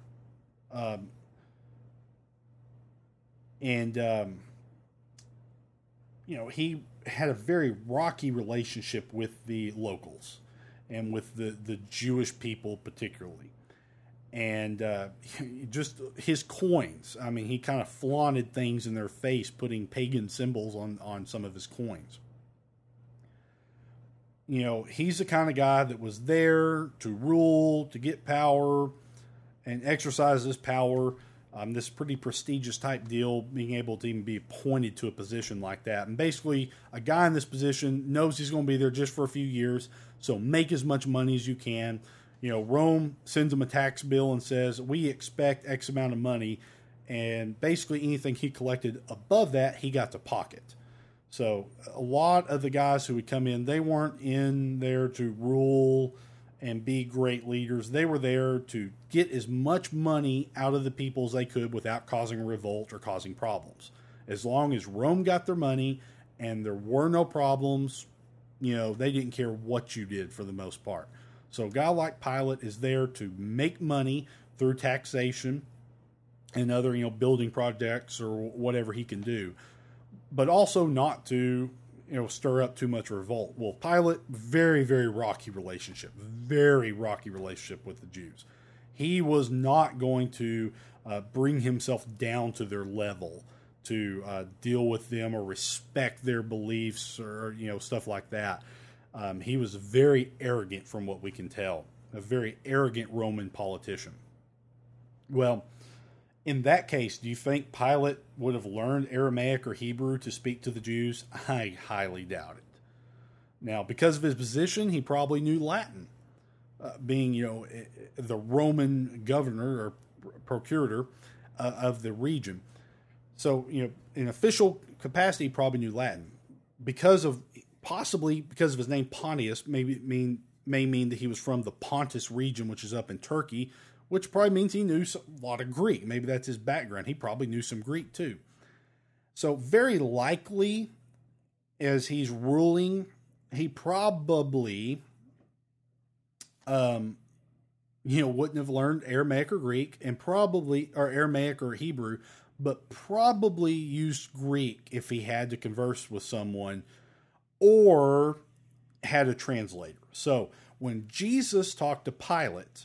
he had a very rocky relationship with the locals and with the Jewish people particularly. And just his coins. I mean, he kind of flaunted things in their face, putting pagan symbols on some of his coins. You know, he's the kind of guy that was there to rule, to get power, and exercise this power. This pretty prestigious type deal, being able to even be appointed to a position like that. And basically, a guy in this position knows he's going to be there just for a few years, so make as much money as you can. You know, Rome sends him a tax bill and says, we expect X amount of money, and basically anything he collected above that, he got to pocket. So a lot of the guys who would come in, they weren't in there to rule and be great leaders. They were there to get as much money out of the people as they could without causing a revolt or causing problems. As long as Rome got their money and there were no problems, you know, they didn't care what you did for the most part. So a guy like Pilate is there to make money through taxation and other, you know, building projects or whatever he can do, but also not to, you know, stir up too much revolt. Well, Pilate, very, very rocky relationship with the Jews. He was not going to bring himself down to their level to deal with them or respect their beliefs or, you know, stuff like that. He was very arrogant from what we can tell, a very arrogant Roman politician. Well, in that case, do you think Pilate would have learned Aramaic or Hebrew to speak to the Jews? I highly doubt it. Now, because of his position, he probably knew Latin, being, you know, the Roman governor or procurator of the region. So, you know, in official capacity, he probably knew Latin. Possibly because of his name Pontius, may mean that he was from the Pontus region, which is up in Turkey, which probably means he knew a lot of Greek. Maybe that's his background. He probably knew some Greek too. So very likely, as he's ruling, he probably, wouldn't have learned Aramaic or Greek, or Aramaic or Hebrew, but probably used Greek if he had to converse with someone, or had a translator. So when Jesus talked to Pilate,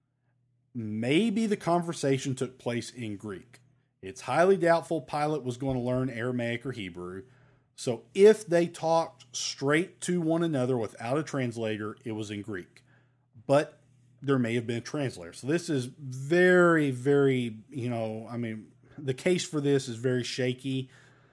maybe the conversation took place in Greek. It's highly doubtful Pilate was going to learn Aramaic or Hebrew. So if they talked straight to one another without a translator, it was in Greek. But there may have been a translator. So this is very, very, the case for this is very shaky.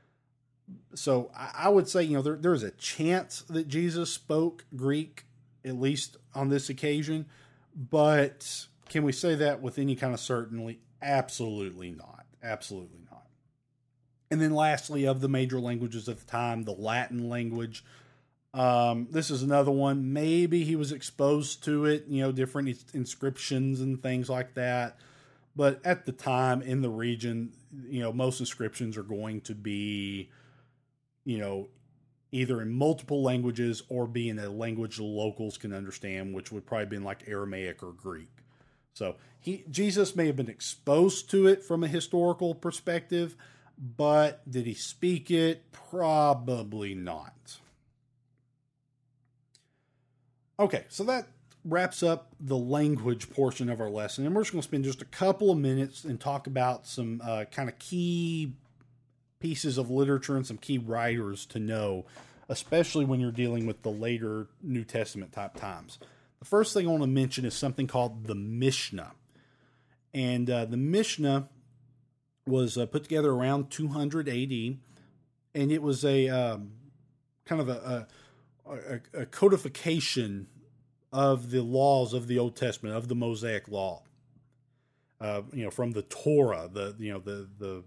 So I would say, there's a chance that Jesus spoke Greek, at least on this occasion. But can we say that with any kind of certainty? Absolutely not. Absolutely not. And then lastly, of the major languages at the time, the Latin language. This is another one. Maybe he was exposed to it, different inscriptions and things like that. But at the time in the region, most inscriptions are going to be, either in multiple languages or be in a language the locals can understand, which would probably be in like Aramaic or Greek. So Jesus may have been exposed to it from a historical perspective, but did he speak it? Probably not. Okay, so that wraps up the language portion of our lesson, and we're just going to spend just a couple of minutes and talk about some kind of key pieces of literature and some key writers to know, especially when you're dealing with the later New Testament type times. The first thing I want to mention is something called the Mishnah. And the Mishnah was put together around 200 AD, and it was a kind of a codification of the laws of the Old Testament, of the Mosaic Law. From the Torah, the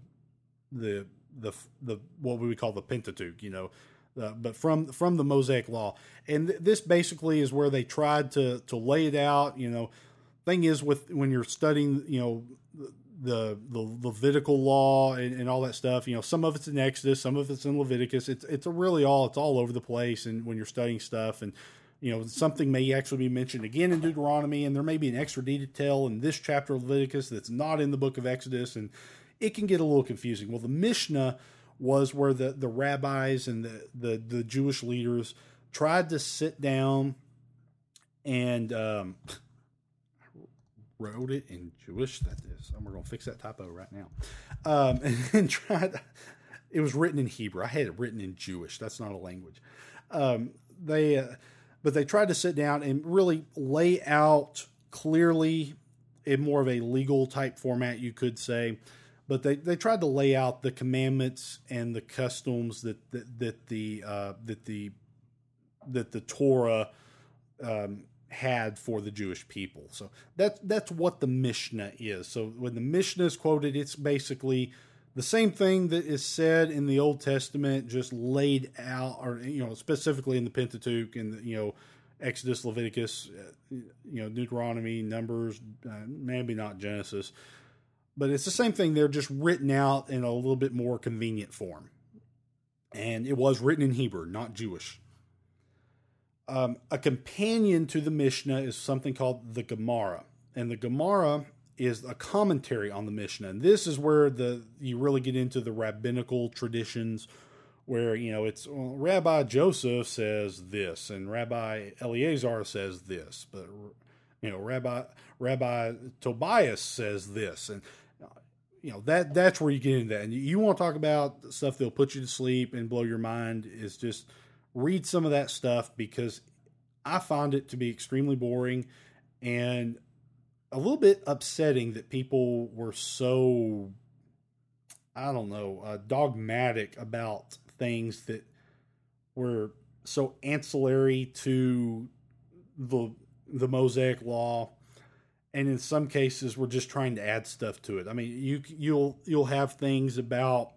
what we would call the Pentateuch, but from the Mosaic Law. And this basically is where they tried to lay it out. Thing is, when you're studying, the Levitical law and all that stuff, some of it's in Exodus, some of it's in Leviticus. It's all over the place. And when you're studying stuff, and something may actually be mentioned again in Deuteronomy, and there may be an extra detail in this chapter of Leviticus that's not in the book of Exodus, and it can get a little confusing. Well, the Mishnah was where the rabbis and the Jewish leaders tried to sit down and wrote it in Jewish. That is, and we're going to fix that typo right now. And tried. It was written in Hebrew. I had it written in Jewish. That's not a language. But they tried to sit down and really lay out clearly in more of a legal type format, you could say. But they tried to lay out the commandments and the customs that the Torah had for the Jewish people. So that's what the Mishnah is. So when the Mishnah is quoted, it's basically the same thing that is said in the Old Testament, just laid out, or specifically in the Pentateuch and Exodus, Leviticus, Deuteronomy, Numbers, maybe not Genesis, but it's the same thing. They're just written out in a little bit more convenient form, and it was written in Hebrew, not Jewish. A companion to the Mishnah is something called the Gemara, and the Gemara is a commentary on the Mishnah. And this is where you really get into the rabbinical traditions, where, it's Rabbi Joseph says this, and Rabbi Eleazar says this, but, Rabbi Tobias says this. And, that's where you get into that. And you want to talk about stuff that'll put you to sleep and blow your mind, is just read some of that stuff, because I find it to be extremely boring and a little bit upsetting that people were so, dogmatic about things that were so ancillary to the Mosaic Law, and in some cases we're just trying to add stuff to it. I mean, you'll have things about,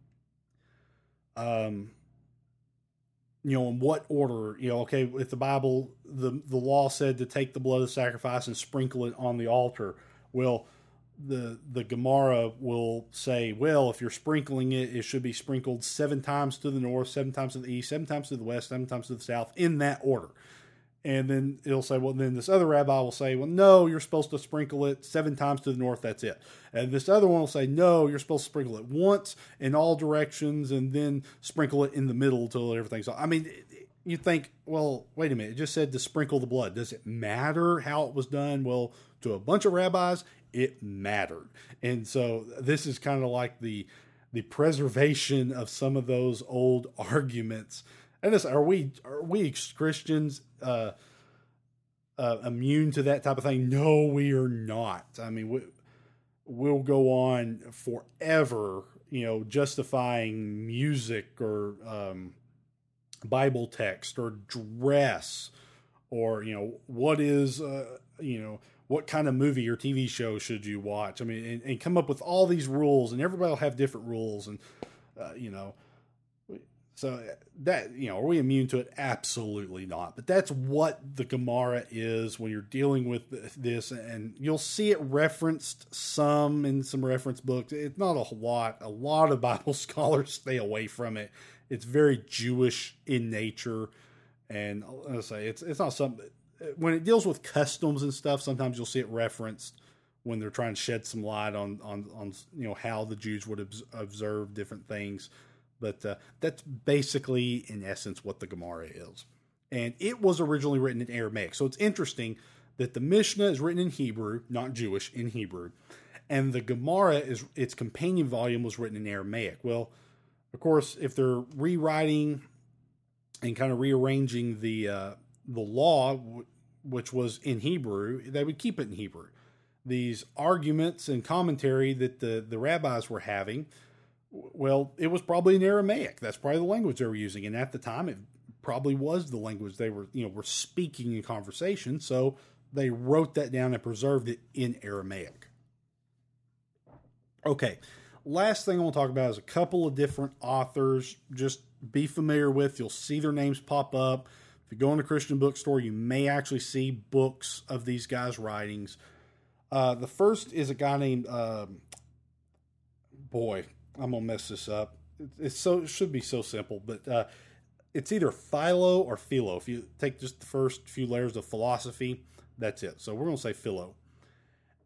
in what order, okay, if the Bible, the law said to take the blood of the sacrifice and sprinkle it on the altar. Well, the Gemara will say, well, if you're sprinkling it, it should be sprinkled 7 times to the north, 7 times to the east, 7 times to the west, 7 times to the south, in that order. And then it'll say, well, then this other rabbi will say, well, no, you're supposed to sprinkle it 7 times to the north, that's it. And this other one will say, no, you're supposed to sprinkle it once in all directions and then sprinkle it in the middle till everything's all. I mean, you think, well, wait a minute, it just said to sprinkle the blood. Does it matter how it was done? Well, to a bunch of rabbis, it mattered. And so this is kind of like the preservation of some of those old arguments. And are we Christians immune to that type of thing? No, we are not. I mean, we'll go on forever, justifying music or Bible text or dress, or what is what kind of movie or TV show should you watch? I mean, and come up with all these rules, and everybody will have different rules, and so that, are we immune to it? Absolutely not. But that's what the Gemara is when you're dealing with this, and you'll see it referenced some in some reference books. It's not a lot. A lot of Bible scholars stay away from it. It's very Jewish in nature, and I'll say it's not something. When it deals with customs and stuff, sometimes you'll see it referenced when they're trying to shed some light on how the Jews would observe different things. But that's basically, in essence, what the Gemara is. And it was originally written in Aramaic. So it's interesting that the Mishnah is written in Hebrew, not Jewish, in Hebrew. And the Gemara, its companion volume, was written in Aramaic. Well, of course, if they're rewriting and kind of rearranging the law, which was in Hebrew, they would keep it in Hebrew. These arguments and commentary that the rabbis were having, well, it was probably in Aramaic. That's probably the language they were using. And at the time, it probably was the language they were speaking in conversation. So they wrote that down and preserved it in Aramaic. Okay. Last thing I want to talk about is a couple of different authors. Just be familiar with. You'll see their names pop up. If you go in a Christian bookstore, you may actually see books of these guys' writings. The first is a guy named, I'm going to mess this up. It should be so simple, but it's either Philo or Philo. If you take just the first few layers of philosophy, that's it. So we're going to say Philo.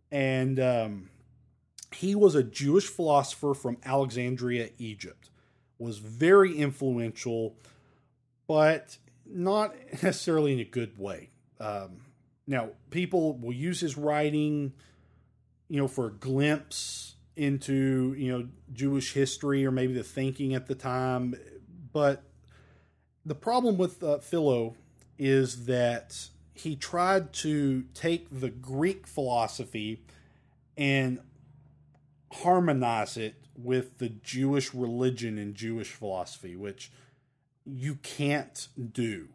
And he was a Jewish philosopher from Alexandria, Egypt. was very influential, but not necessarily in a good way. Now, people will use his writing, for a glimpse into, Jewish history or maybe the thinking at the time. But the problem with Philo is that he tried to take the Greek philosophy and harmonize it with the Jewish religion and Jewish philosophy, which you can't do.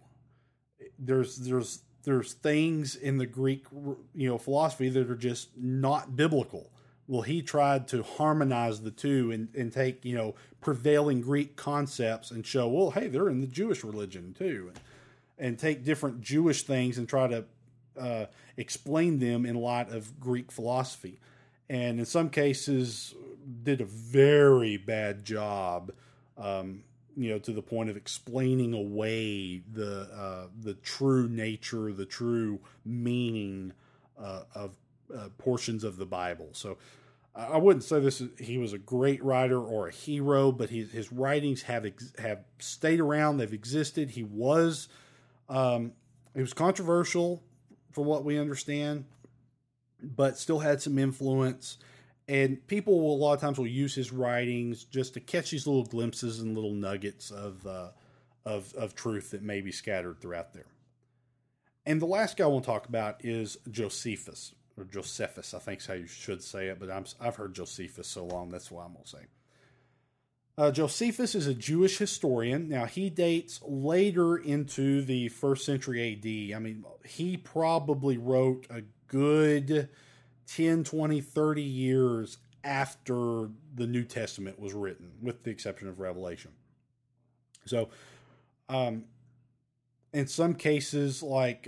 There's things in the Greek, philosophy that are just not biblical. Well, he tried to harmonize the two and take, prevailing Greek concepts and show, well, hey, they're in the Jewish religion too. And take different Jewish things and try to explain them in light of Greek philosophy. And in some cases did a very bad job, to the point of explaining away the true nature, the true meaning of portions of the Bible. So I wouldn't say he was a great writer or a hero, but his writings have stayed around. They've existed. He was controversial for what we understand, but still had some influence. And people will, a lot of times, will use his writings just to catch these little glimpses and little nuggets of truth that may be scattered throughout there. And the last guy I want to talk about is Josephus, or Josephus, I think is how you should say it, but I've heard Josephus so long, that's what I'm going to say. Josephus is a Jewish historian. Now, he dates later into the 1st century AD. I mean, he probably wrote a good 10, 20, 30 years after the New Testament was written, with the exception of Revelation. So, in some cases, like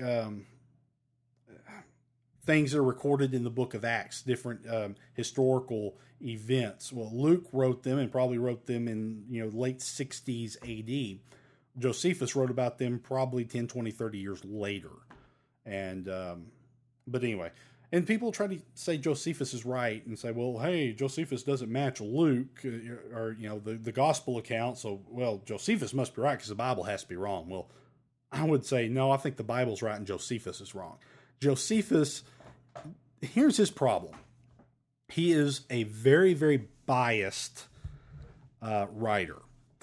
things that are recorded in the book of Acts, different historical events. Well, Luke wrote them and probably wrote them in late 60s AD. Josephus wrote about them probably 10, 20, 30 years later. And but anyway, and people try to say Josephus is right and say, well, hey, Josephus doesn't match Luke or the gospel account. So, well, Josephus must be right because the Bible has to be wrong. Well, I would say, no, I think the Bible's right and Josephus is wrong. Josephus, here's his problem. He is a very, very biased writer.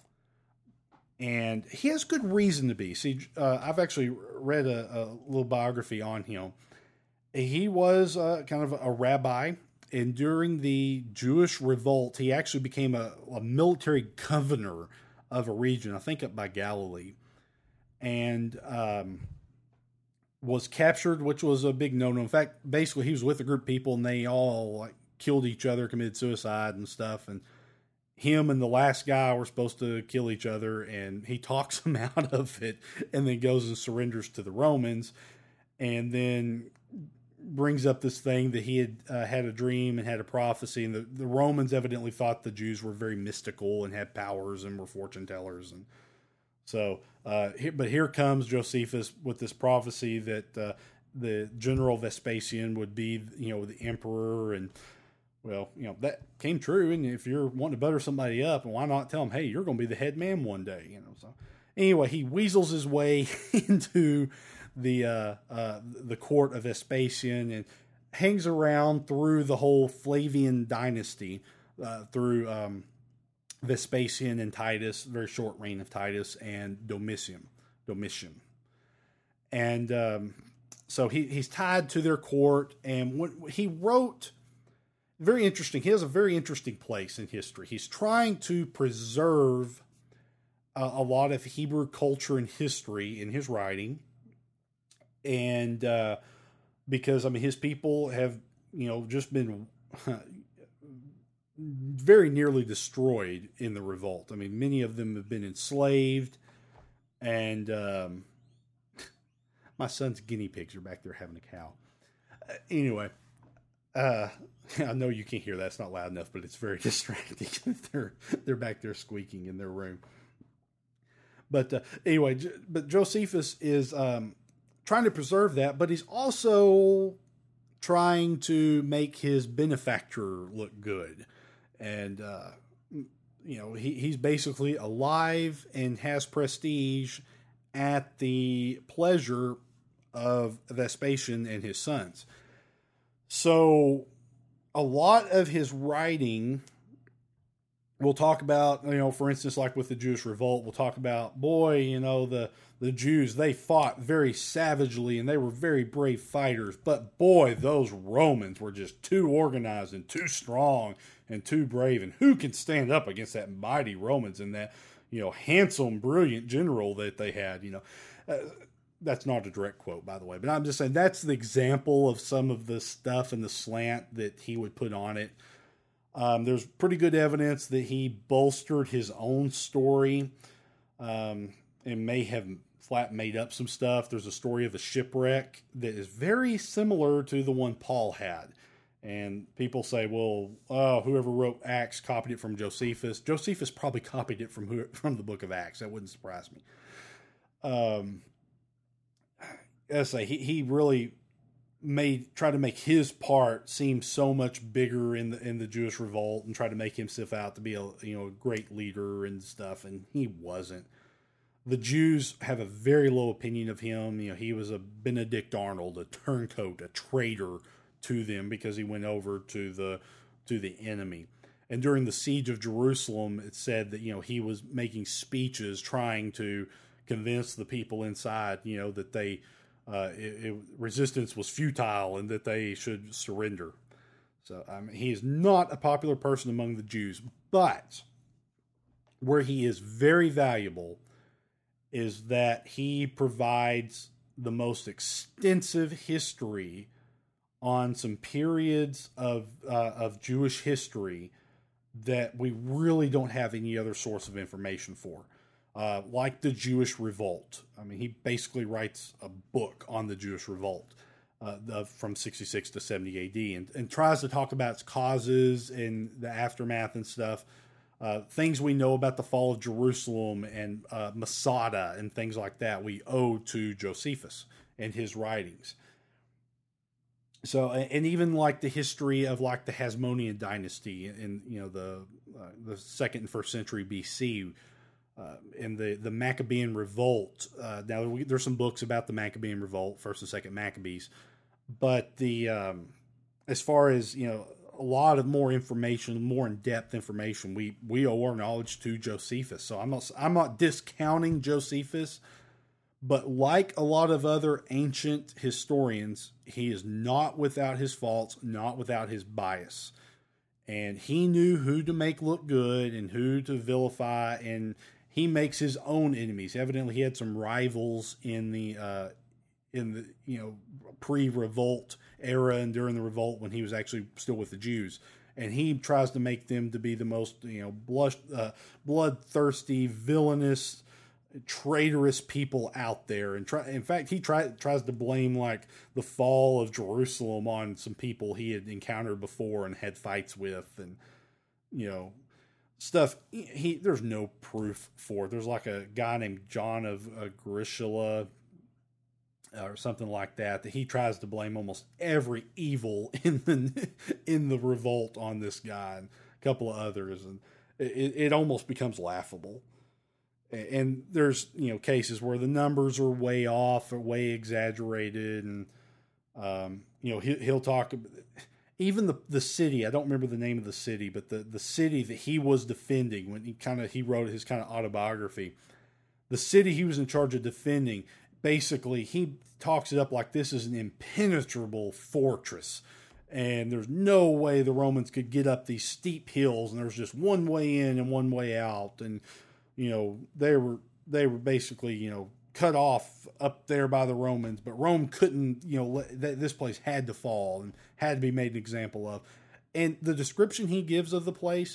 And he has good reason to be. See, I've actually read a little biography on him. He was kind of a rabbi, and during the Jewish revolt, he actually became a military governor of a region, I think up by Galilee, and was captured, which was a big no-no. In fact, basically, he was with a group of people, and they all killed each other, committed suicide and stuff, and him and the last guy were supposed to kill each other, and he talks them out of it, and then goes and surrenders to the Romans, and then brings up this thing that he had had a dream and had a prophecy, and the Romans evidently thought the Jews were very mystical and had powers and were fortune tellers, and so but here comes Josephus with this prophecy that the general Vespasian would be the emperor, and well, that came true. And if you're wanting to butter somebody up, why not tell them, hey, you're going to be the head man one day, So anyway, he weasels his way into the court of Vespasian and hangs around through the whole Flavian dynasty, through Vespasian and Titus, very short reign of Titus, and Domitian. And so he's tied to their court, and when he wrote, very interesting, he has a very interesting place in history. He's trying to preserve a lot of Hebrew culture and history in his writing, and because his people have just been very nearly destroyed in the revolt. Many of them have been enslaved, and my son's guinea pigs are back there having a cow. Anyway, I know you can't hear that; it's not loud enough, but it's very distracting. they're back there squeaking in their room. But anyway, but Josephus is trying to preserve that, but he's also trying to make his benefactor look good. And he's basically alive and has prestige at the pleasure of Vespasian and his sons. So a lot of his writing, we'll talk about, for instance, like with the Jewish revolt, we'll talk about, the Jews, they fought very savagely and they were very brave fighters. But boy, those Romans were just too organized and too strong and too brave. And who can stand up against that mighty Romans and that, handsome, brilliant general that they had, That's not a direct quote, by the way, but I'm just saying that's the example of some of the stuff and the slant that he would put on it. There's pretty good evidence that he bolstered his own story and may have flat made up some stuff. There's a story of a shipwreck that is very similar to the one Paul had. And people say, well, whoever wrote Acts copied it from Josephus. Josephus probably copied it from the book of Acts. That wouldn't surprise me. As I say, he really tried to make his part seem so much bigger in the Jewish revolt and tried to make himself out to be a great leader and stuff, and he wasn't. The Jews have a very low opinion of him. He was a Benedict Arnold, a turncoat, a traitor to them because he went over to the enemy. And during the siege of Jerusalem, it said that he was making speeches trying to convince the people inside that they resistance was futile and that they should surrender. So he is not a popular person among the Jews, but where he is very valuable is that he provides the most extensive history on some periods of Jewish history that we really don't have any other source of information for. Like the Jewish revolt. He basically writes a book on the Jewish revolt from 66 to 70 AD and tries to talk about its causes and the aftermath and stuff. Things we know about the fall of Jerusalem and Masada and things like that we owe to Josephus and his writings. So, and even like the history of like the Hasmonean dynasty in the second and first century BC. In the Maccabean revolt. Now there's some books about the Maccabean revolt, first and second Maccabees, but as far as a lot of more information, more in-depth information, we owe our knowledge to Josephus. So I'm not discounting Josephus, but like a lot of other ancient historians, he is not without his faults, not without his bias, and he knew who to make look good and who to vilify, and he makes his own enemies. Evidently, he had some rivals in the pre-revolt era and during the revolt when he was actually still with the Jews, and he tries to make them to be the most bloodthirsty, villainous, traitorous people out there. And in fact, he tries to blame like the fall of Jerusalem on some people he had encountered before and had fights with, and stuff there's no proof for. There's like a guy named John of Grishla or something like that he tries to blame almost every evil in the revolt on this guy and a couple of others, and it almost becomes laughable. And there's cases where the numbers are way off or way exaggerated, and he'll talk. Even the city, I don't remember the name of the city, but the city that he was defending when he wrote his kind of autobiography, the city he was in charge of defending, basically he talks it up like this is an impenetrable fortress, and there's no way the Romans could get up these steep hills, and there's just one way in and one way out, and they were basically cut off up there by the Romans, but Rome couldn't, this place had to fall and had to be made an example of. And the description he gives of the place,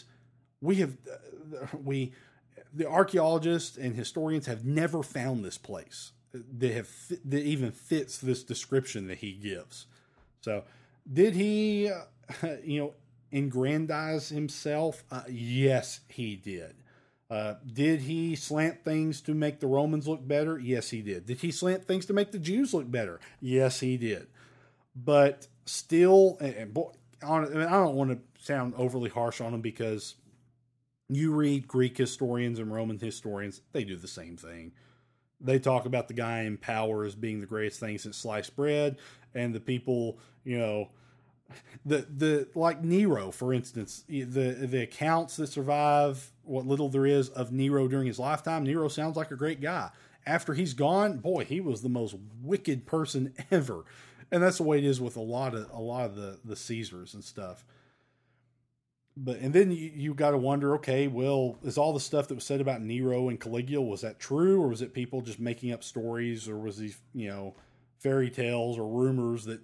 the archaeologists and historians have never found this place that even fits this description that he gives. So did he, aggrandize himself? Yes, he did. Did he slant things to make the Romans look better? Yes, he did. Did he slant things to make the Jews look better? Yes, he did. But still, I don't want to sound overly harsh on him because You read Greek historians and Roman historians, they do the same thing. They talk about the guy in power as being the greatest thing since sliced bread, and the people, the like Nero, for instance, the accounts that survive what little there is of Nero during his lifetime. Nero sounds like a great guy. After he's gone, boy, he was the most wicked person ever, and that's the way it is with a lot of the Caesars and stuff. And then you got to wonder, okay, well, is all the stuff that was said about Nero and Caligula, was that true, or was it people just making up stories, or was these, fairy tales or rumors that,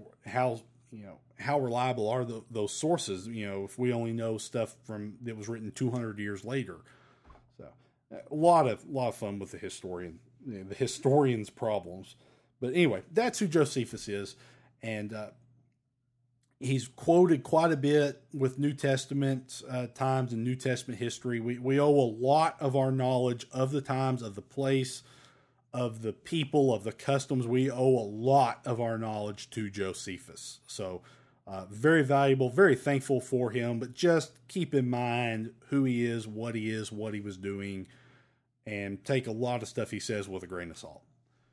how reliable are those sources? If we only know stuff that was written 200 years later. So a lot of fun with the historian's problems. But anyway, that's who Josephus is. And, he's quoted quite a bit with New Testament times and New Testament history. We owe a lot of our knowledge of the times, of the place, of the people, of the customs. We owe a lot of our knowledge to Josephus. So very valuable, very thankful for him. But just keep in mind who he is, what he was doing, and take a lot of stuff he says with a grain of salt.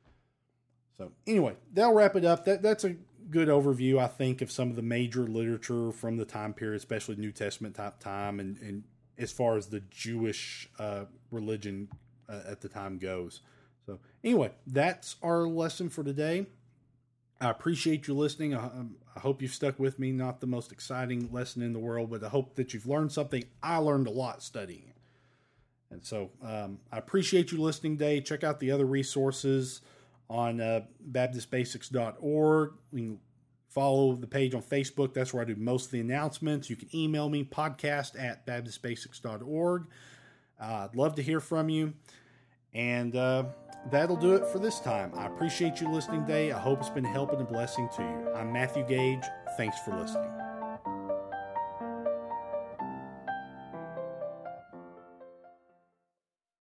So anyway, that'll wrap it up. That's a good overview, I think, of some of the major literature from the time period, especially New Testament type time, and as far as the Jewish religion at the time goes. So anyway, that's our lesson for today. I appreciate you listening. I hope you've stuck with me. Not the most exciting lesson in the world, but I hope that you've learned something. I learned a lot studying it. And so I appreciate you listening today. Check out the other resources on BaptistBasics.org. You can follow the page on Facebook. That's where I do most of the announcements. You can email me, podcast@BaptistBasics.org. I'd love to hear from you. And that'll do it for this time. I appreciate you listening today. I hope it's been a help and a blessing to you. I'm Matthew Gage. Thanks for listening.